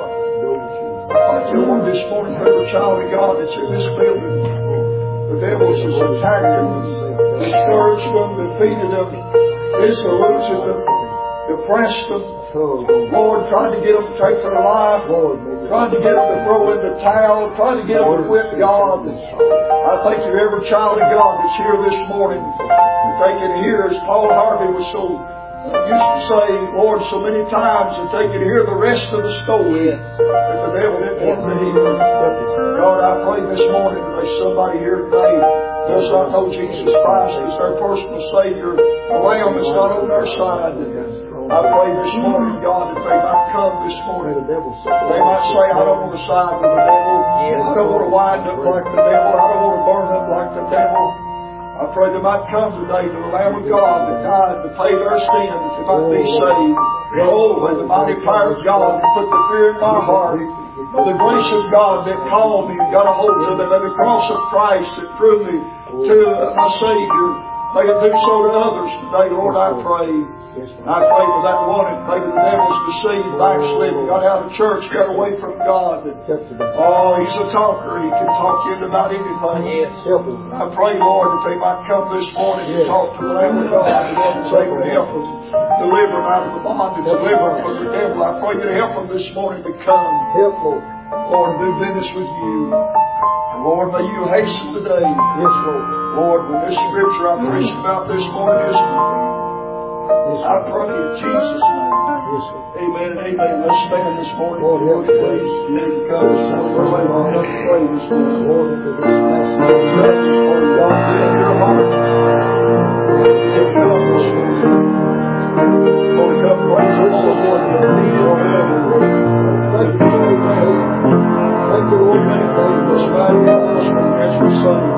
I thank you, Lord, this morning for every child of God that's in this building. The devils has attacked them, discouraged them, defeated them, disillusioned them, depressed them. Lord, trying to get them to take their life, trying to get them to throw in the towel, trying to get them to quit God. I thank you, every child of God that's here this morning, that they can hear, as Paul Harvey was so used to say, Lord, so many times, that they can hear the rest of the story that the devil didn't want to hear. God, I pray this morning that there's somebody here today does not know Jesus Christ as their personal Savior. The Lamb is not on their side. I pray this morning, God, that they might come this morning. They might say, I don't want to side with the devil. I don't want to wind up like the devil. I don't want to burn up like the devil. I pray they might come today to the Lamb of God that died to pay their sin, that they might be saved. Oh, may the mighty power of God that put the fear in my heart, may the grace of God that called me and got a hold of me, may the cross of Christ that drew me to my Savior, may it do so to others today, Lord, I pray. And I pray for that one that maybe the devil's deceived, backslidden, got out of church, got away from God. Oh, he's a talker. He can talk you into about anything. I pray, Lord, that they might come this morning and talk to the Lamb of God and say, well, help them, deliver them out of the bondage, deliver them from the devil. I pray you to help them this morning to come. Lord, do business with you. And Lord, may you hasten the day. Yes, Lord. Lord, when this scripture I preached about this morning is I pray in Jesus' name. Amen and amen. Let's stand this morning. Lord, help me, please. You need to come this morning. Pray this morning. Lord, for this message. Lord, God, in your heart. Give come this morning. Lord, come praise the Lord. Thank you, Lord. Thank you, Lord. This mighty announcement as we sing.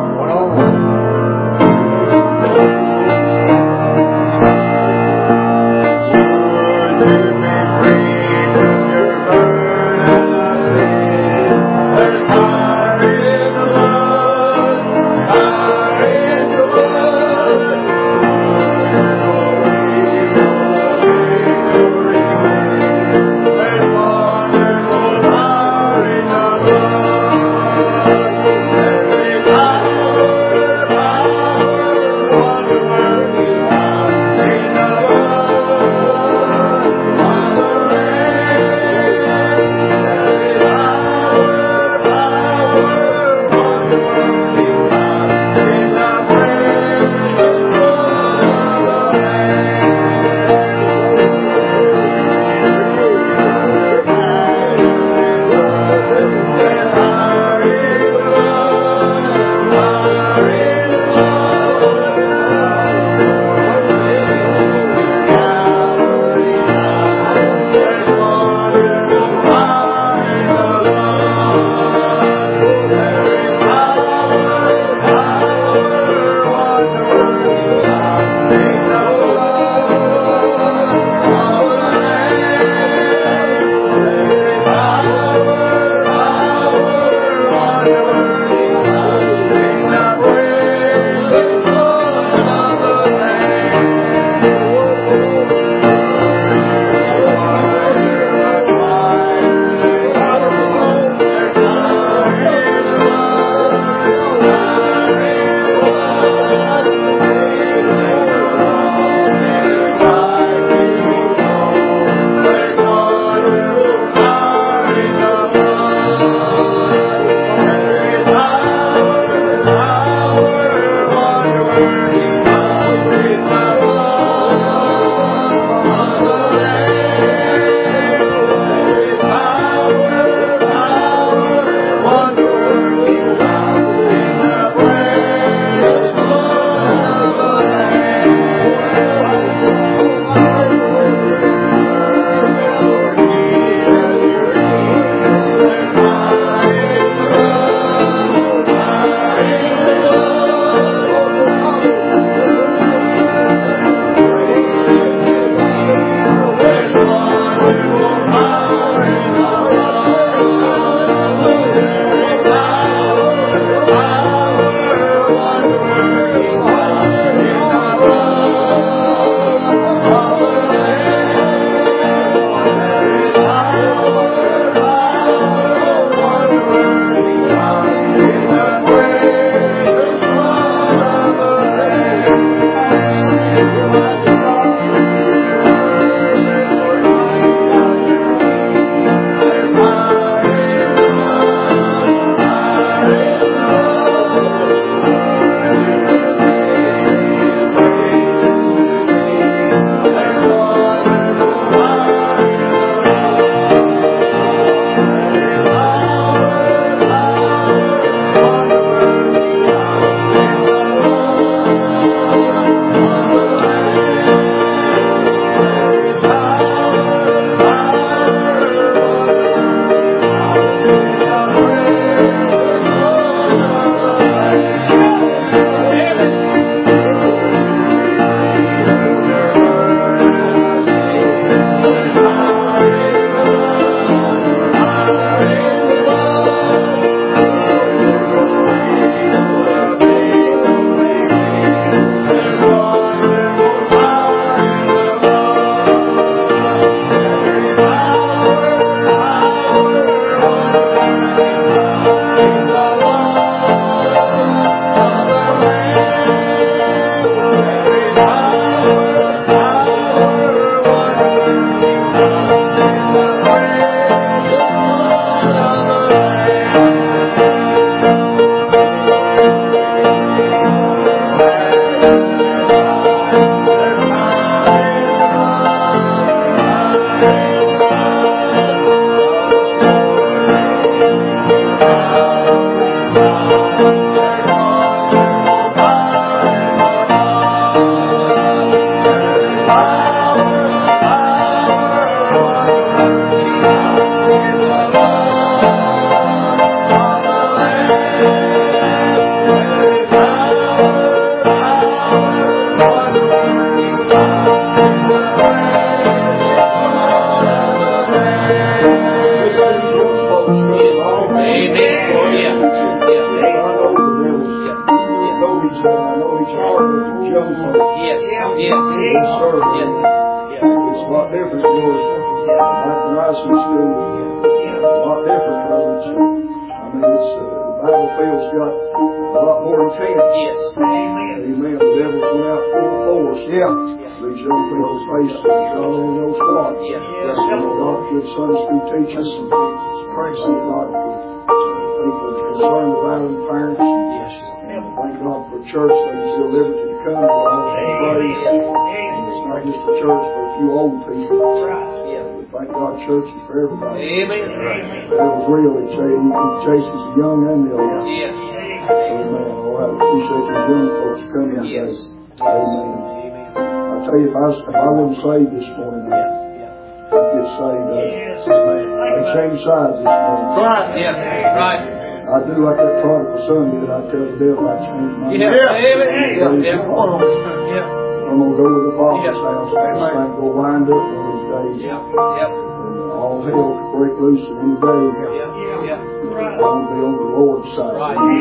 young folks. Yes. Yes, sir. It's a lot different, Lord. Back when I was in school, it's a lot different, brothers. I mean, it's the battlefield's got a lot more intense. Yes. Amen. The devil's went out full force. These young people's faces, God only knows what. That's why God good Sunday school teachers and praise God for people concerned about them, parents. Thank God for a church that is still liberty to come to all the praise. And it's not just a church for a few old people. Thank God church is for everybody. Amen. That was real. It chases the young and the old. Yes. Amen. All right. Appreciate you young folks coming today. Yes. Amen. I tell you, if I wasn't saved this morning, I'd get saved. I'd change sides this morning. Right. I do like that prodigal son did. I tell the devil I changed my mind. Amen. I'm going to go to the Father's house. I'm going to go wind up one of these days. And all hell could break loose at any day. I want to be on the Lord's side.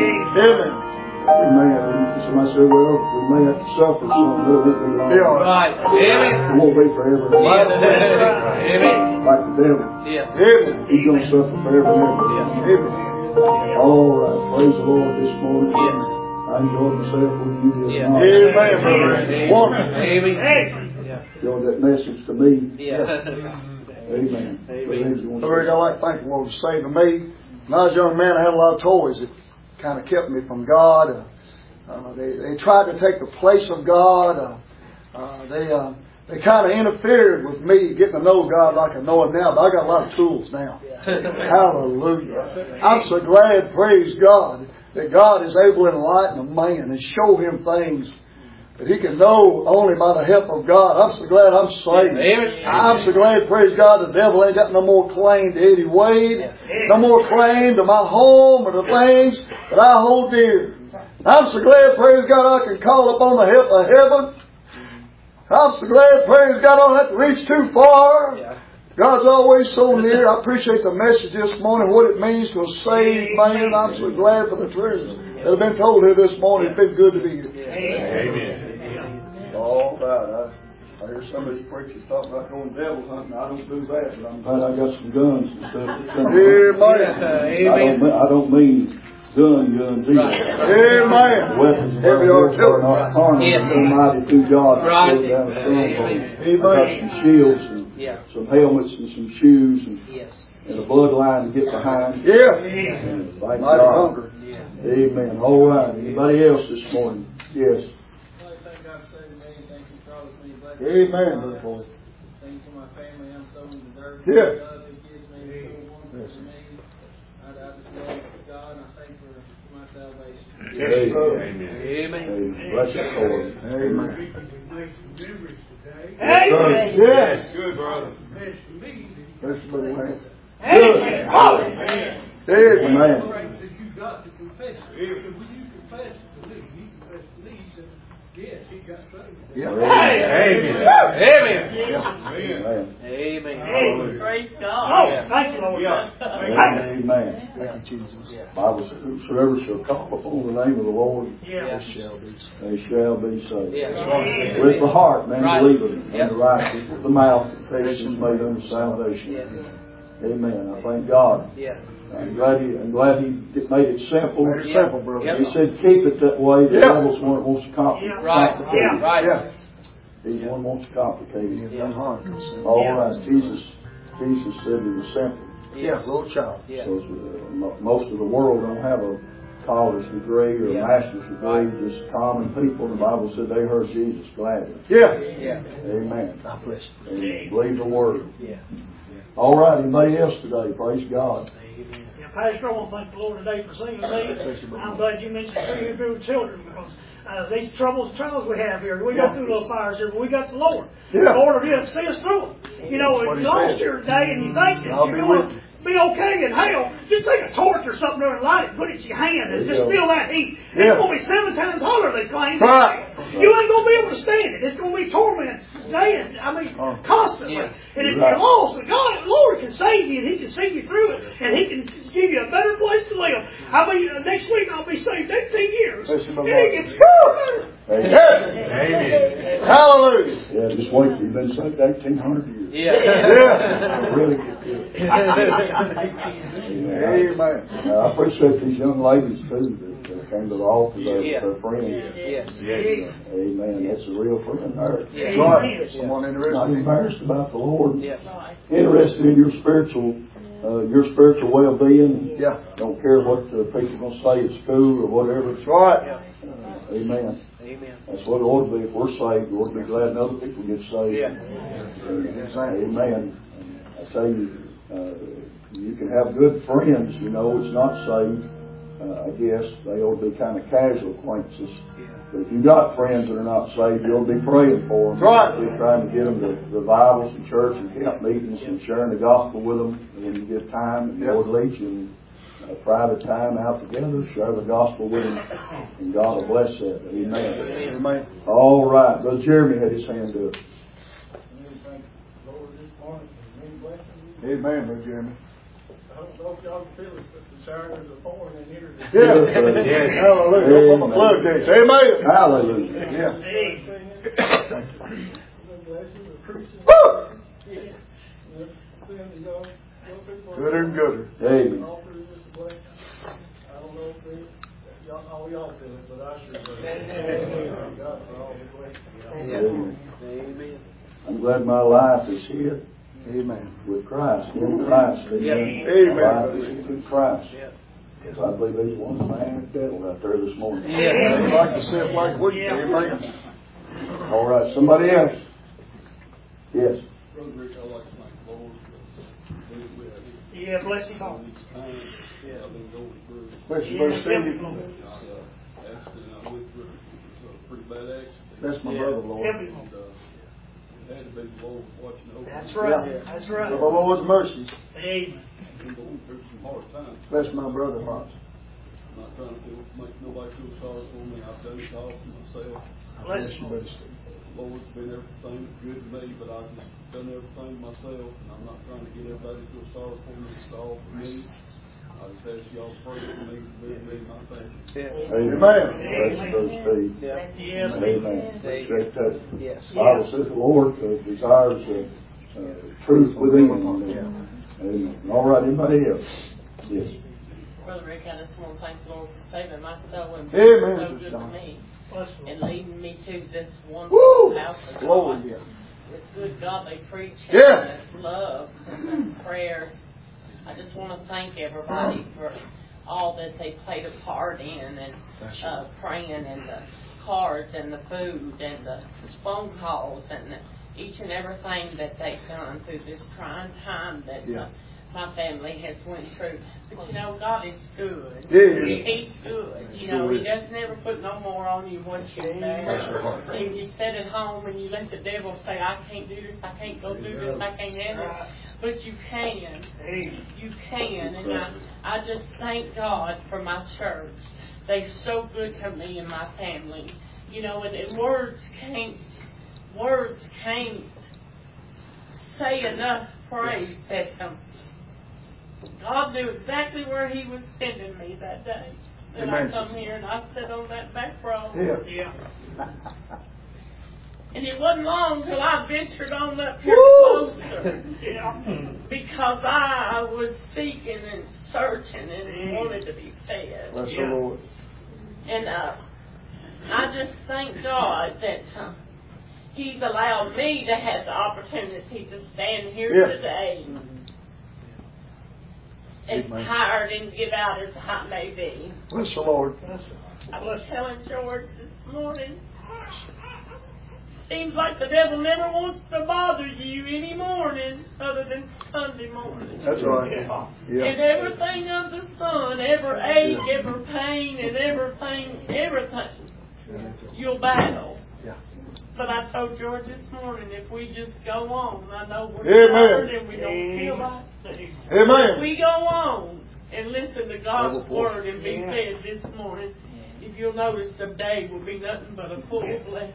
Amen. Somebody said, well, we may have to suffer something, but it won't be long. It won't be forever. Like the devil. He's going to suffer forever and ever. All right. Praise the Lord this morning. I enjoyed myself with you. Enjoyed that message to me. Amen. Lord, I like to thank the Lord to say to me, when I was a young man, I had a lot of toys that kind of kept me from God. They tried to take the place of God. They kind of interfered with me getting to know God like I know Him now, but I got a lot of tools now. Hallelujah. I'm so glad, praise God, that God is able to enlighten a man and show him things that he can know only by the help of God. I'm so glad I'm saved. I'm so glad, praise God, the devil ain't got no more claim to Eddie Wade, no more claim to my home or the things that I hold dear. I'm so glad, praise God, I can call upon the help of heaven. I'm so glad, praise God, I don't have to reach too far. God's always so near. I appreciate the message this morning, what it means to a saved man. I'm so glad for the truths that have been told here this morning. It's been good to be here. Amen. All right. I hear some of these preachers talking about going devil hunting. I don't do that, but I'm glad I got some guns and stuff. I don't mean guns either. Amen. Weapons are not carnal, but mighty through God. I got some shields and some helmets and some shoes and a bloodline to get behind. And thank God. Amen. All right. Anybody else this morning? Yes. Amen, brother boy. Thank you for my family. I'm so undeserved. Yeah. Love He gives me so wonderful to me. I just love God and I thank for my salvation. Amen. Bless you, Lord. Amen. Amen. Yes. Good, brother. Bless you, brother Lance. Amen. Amen. You got to confess. When you confess to me, he confessed to me. He said, yes, he got saved. Amen. Amen. Praise God. Oh, thank you, Lord. Amen. Thank you, Jesus. Bible says, whosoever shall call upon the name of the Lord, they shall be saved. With the heart, man believeth, and the right with the mouth, confession is made unto salvation. Amen. I thank God. I'm glad he made it simple. Very simple, brother. He said, keep it that way. The devil's one that wants to complicate it. He's one that wants to complicate it. All right. Jesus said it was simple. Little child. So most of the world don't have a college degree or a master's degree. Just common people. The Bible said they heard Jesus gladly. Amen. God bless you. And believe the word. All right. Anybody else today? Praise God. Pastor, I want to thank the Lord today for singing me. I'm glad you mentioned singing good children because these trials we have here, we go through little fires here, but we got the Lord. The Lord will see us through them. You know, if you lost your day and you think that you're going to be okay in hell, just take a torch or something there and light it, put it in your hand and just feel that heat. It's going to be 7 times hotter, they claim. You ain't going to be able to stand it. It's going to be torment constantly. And if you're lost, the Lord can save you, and He can see you through it, and He can give you a better place to live. Next week I'll be saved 18 years. And it gets better. Amen. Hallelujah. Yeah, just wait. You've been saved 1,800 years. Yeah. Really good. Amen. I appreciate these young ladies too that came to the altar there with their friends. Yes. Amen. That's a real friend there. That's right. Someone interested. Not embarrassed about the Lord. Yes. Interested in your spiritual well-being. Yeah. Don't care what the people are going to say at school or whatever. That's right. Amen. Amen. That's what it ought to be. If we're saved, we ought to be glad other people get saved. Yeah. Amen. I tell you, you can have good friends, it's not saved. I guess they ought to be kind of casual acquaintances. But if you've got friends that are not saved, you ought to be praying for them. Right. Be trying to get them to revivals and church and camp meetings and sharing the gospel with them when you get time. And the Lord leads you in a private time out together, share the gospel with them, and God will bless that. Amen. Amen. All right. Brother Jeremy had his hand up. Amen, Brother Jeremy. I don't know if y'all can feel it, but the showers are pouring and here today. Yeah. Hallelujah. Open the floodgates. Amen. Hallelujah. Yeah. Gooder and gooder. Amen. I don't know if all y'all feel it, but I sure do. God for all the blessings. Amen. I'm glad my life is here. Amen. With Christ, in Christ. Amen. Amen. My life is in Christ. Yeah. Because I believe there's one man devil out there this morning. I'd like to see it like we do. Amen. All right, somebody else. Yes. Brother Rick, I'd like to thank the Lord. Yeah, bless his heart. I've been going through. Bless you, Brother Stevie. Accident I went through. It was a pretty bad accident. That's my brother, Lord. And it had to be the Lord watching over me. That's right. That's right. For the Lord's mercies. Amen. I've been going through some hard times. Bless my brother, Pops. I'm not trying to make nobody feel sorry for me. I've done it all for myself. Bless you, Brother Stevie. The Lord's been everything good to me, but I've just done everything myself, and I'm not trying to get everybody to feel sorry for me. It's all for me. I just ask y'all to pray for me, me and my family. Amen. Bless Brother Steve. Yes. Amen. Appreciate that. Yes. The Bible says the Lord desires truth within him. Amen. All right, anybody else? Yes. Brother Rick, I just want to thank the Lord for saving my soul and Amen. so good to me and leading me to this Woo! wonderful house of Glory, God yeah. with good godly preaching Yeah. and love and prayers. I just want to thank everybody for all that they played a part in and praying and the cards and the food and the phone calls and each and everything that they've done through this trying time that my family has went through. But God is good. Yeah. He's good. He doesn't ever put no more on you once you're there. If you sit at home and you let the devil say, I can't do this, I can't go do this, I can't handle it. But you can. You can. And I just thank God for my church. They're so good to me and my family. And words can't say enough praise that God knew exactly where He was sending me that day. And I come here and I sit on that back row. Yeah. And it wasn't long till I ventured on up here closer. Because I was seeking and searching and wanted to be fed. Bless the Lord. And I just thank God that He's allowed me to have the opportunity to stand here today. As tired and give out as I may be. Bless the Lord. I was telling George this morning, seems like the devil never wants to bother you any morning other than Sunday morning. That's right. Yeah. And everything under the sun, every ache, every pain, and everything, you'll battle. Yeah. But I told George this morning, if we just go on, I know we're tired and we don't feel like it. Amen. If we go on and listen to God's word and be fed this morning, if you'll notice, the day will be nothing but a full blessing.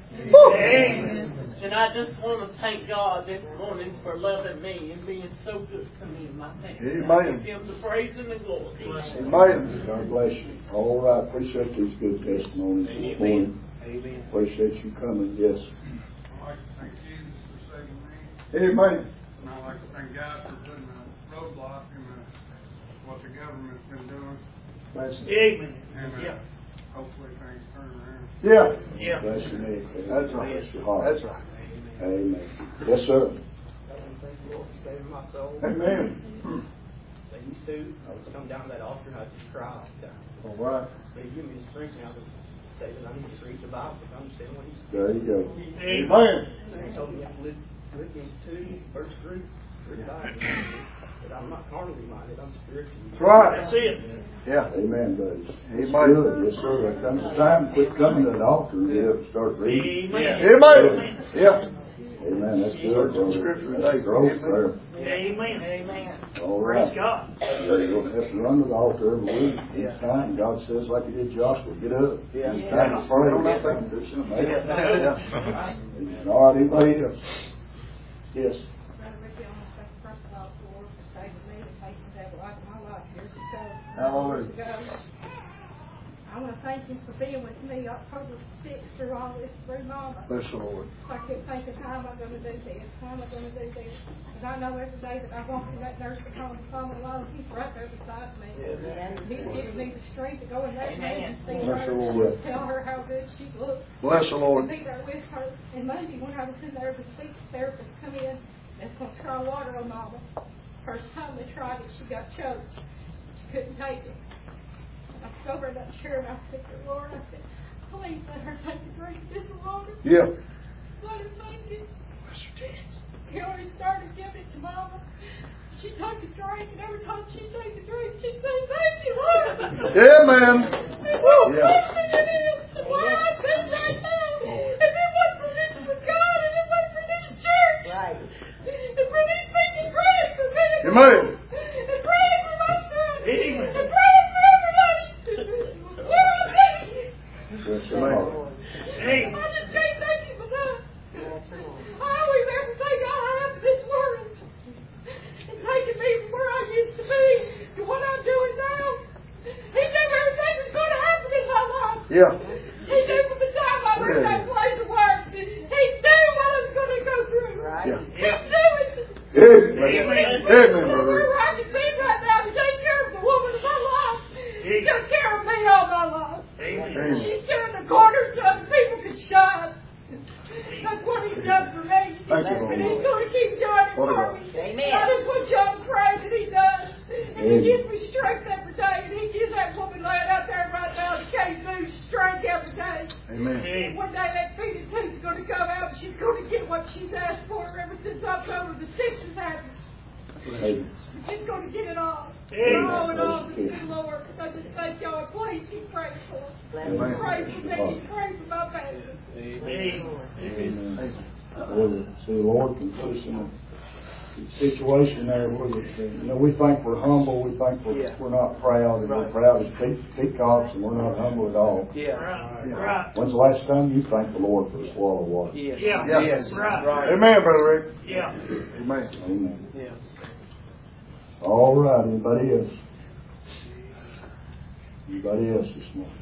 And I just want to thank God this morning for loving me and being so good to me and my family. Amen. Give Him the praise and the glory. Amen. God bless you. All right. Appreciate these good testimonies this morning. Amen. Appreciate you coming. Yes. I'd like to thank Jesus for saving me, Amen. and I'd like to thank God for putting a roadblock in what the government's been doing, Bless you. Amen. and Yeah. hopefully things turn around. Yeah. Yeah. Bless your name. That's right. Bless your heart. That's right. Amen. Yes, sir. I want to thank the Lord for saving my soul. Amen. They used to. I would come down that altar and I'd just cry all the time. All right. They give me the strength now to say that I need to read the Bible to understand what He's There you go. Amen. He told me in Philippians 2, verse 3, read the Bible, that I'm not carnally minded, I'm spiritually minded. That's right. That's it. Yeah. Amen, buddy. Amen. Good. Yes, sir. There comes a time, quit coming to the altar and you have to start reading. Amen. Amen. Yeah. Amen. That's good, brother. Scripture That's today. growth there. Amen. Amen. All Praise right. God. You don't have to run to the altar every week. Each time, God says, like He did Joshua, get up. Yeah. It's time to pray. Don't have to Do something. Yeah. Amen. All right, anybody else? Yes. Brother Ricky, I want to thank you first of all for saving me and taking that life of my life here to go. Hallelujah. Years ago. I want to thank Him for being with me October 6th through all this, through Mama. Bless the Lord. I kept thinking, how am I going to do this? How am I going to do this? And I know every day that I walk in that nursing home and Mama alone, He's right there beside me. He's giving me the strength to go in that room and see Bless the her, Lord. tell her how good she looks. Bless the Lord. To be there with her. And Monday when I was in there, the speech therapist come in and going to try water on Mama. First time they tried it, she got choked. She couldn't take it. I was over in that chair and I said to the Lord, I said, please let her take a drink of this water. Yeah. Let her take it. He already started giving it to Mama. She took a drink, and every time she takes a drink, she'd say, thank you, Lord. Amen. Yeah. Where I've been right now. If it wasn't for this for God, and it wasn't for this church. Right. And for these people praying for me. Amen. And praying for my son. Amen. And praying for everybody. Where I've been. Bless your heart. Amen. I just can't thank you for that. I owe Him everything I have in this world. And taking me from where I used to be to what I'm doing now. He knew everything was going to happen in my life. Yeah. He knew from the time I went to that place of work. He knew what I was going to go through. Right. Yeah. He knew it. Amen. Amen, brother. Where I can be right now to take care of the woman of my life. He took care of me all my life. Amen. She stood in the corner so the people could shine. That's what He's done for me. Thank you, And Lord. He's going to keep doing it What a for God. me. Amen. I just want y'all to pray that He does. And He Amen. gives me strength every day. And He gives that woman laying out there right now that can't move strength every day. Amen. One day that feeding tube's going to come out and she's going to get what she's asked for ever since I've told her the 6 has happened. Amen. She's going to get it all. Amen. All in all, the good Lord. I just thank y'all. Please keep praying for us. Amen. Pray for me. Pray for my family. Amen. Amen. Well, see, the Lord can put us in a situation there where we think we're humble, we think we're not proud, and we're proud as peacocks, and we're not humble at all. Yeah. Right. Right. When's the last time you thanked the Lord for a swallow of water? Yes. Yeah. Yeah. Yes. Right. Amen, Brother Rick. Yeah. Amen. Amen. Yeah. All right, anybody else? Anybody else this morning?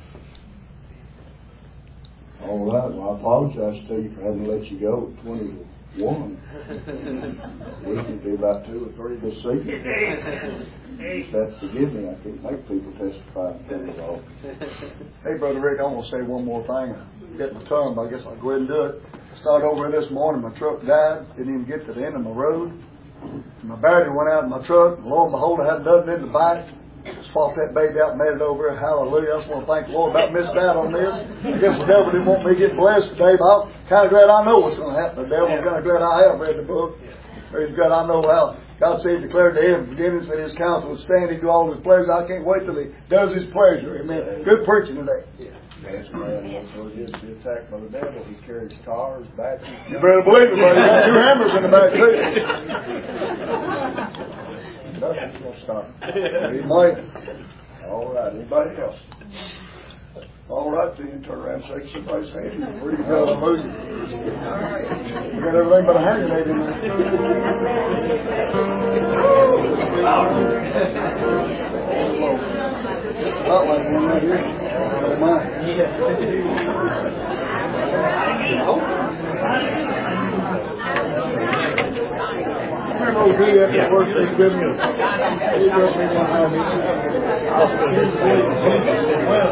All right, well, I apologize to you for having to let you go at 21. We can do about 2 or 3 this evening. Just have to forgive me, I can't make people testify in front of all. Hey, Brother Rick, I want to say one more thing. I'm getting my tongue, but I guess I'll go ahead and do it. Started over this morning, my truck died. Didn't even get to the end of my road. My battery went out in my truck, and lo and behold, I had nothing in the bike. Just popped that baby out and made it over. Hallelujah. I just want to thank the Lord about missed out on this. I guess the devil didn't want me to get blessed today, but I'm kind of glad I know what's going to happen. The devil, I'm kind of glad I have read the book. Praise God, I know how God said, declared to him, beginnings that his counsel would stand, he'd do all his pleasure. I can't wait till he does his pleasure. Amen. Good preaching today. That's man, so he gets attacked by the devil. He carries cars, batteries. You better believe it, buddy. He got 2 hammers in the back, too. Nothing's going to stop him. Amen. All right, anybody else? All right, then turn around and shake somebody's hand. Where you go? Hallelujah. We got everything but a hand grenade in there. Not like one right here. Like mine. Remember old dude after the work they give me? He got me one time. I'll be here for one more.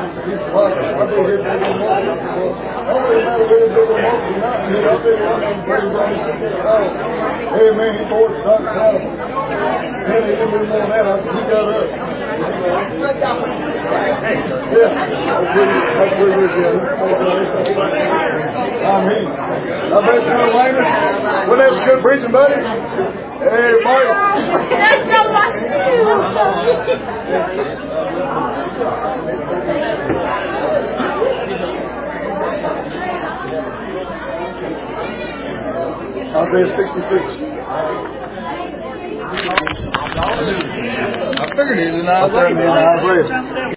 Hey man, he bought it, not out. Then he didn't do more than that. He got up. Yeah, that's where we're going. I mean, I bet you know, Lena, when that's good preaching, buddy. Hey, Mike. That's not my shoe. Isaiah 66. I figured it was in Isaiah.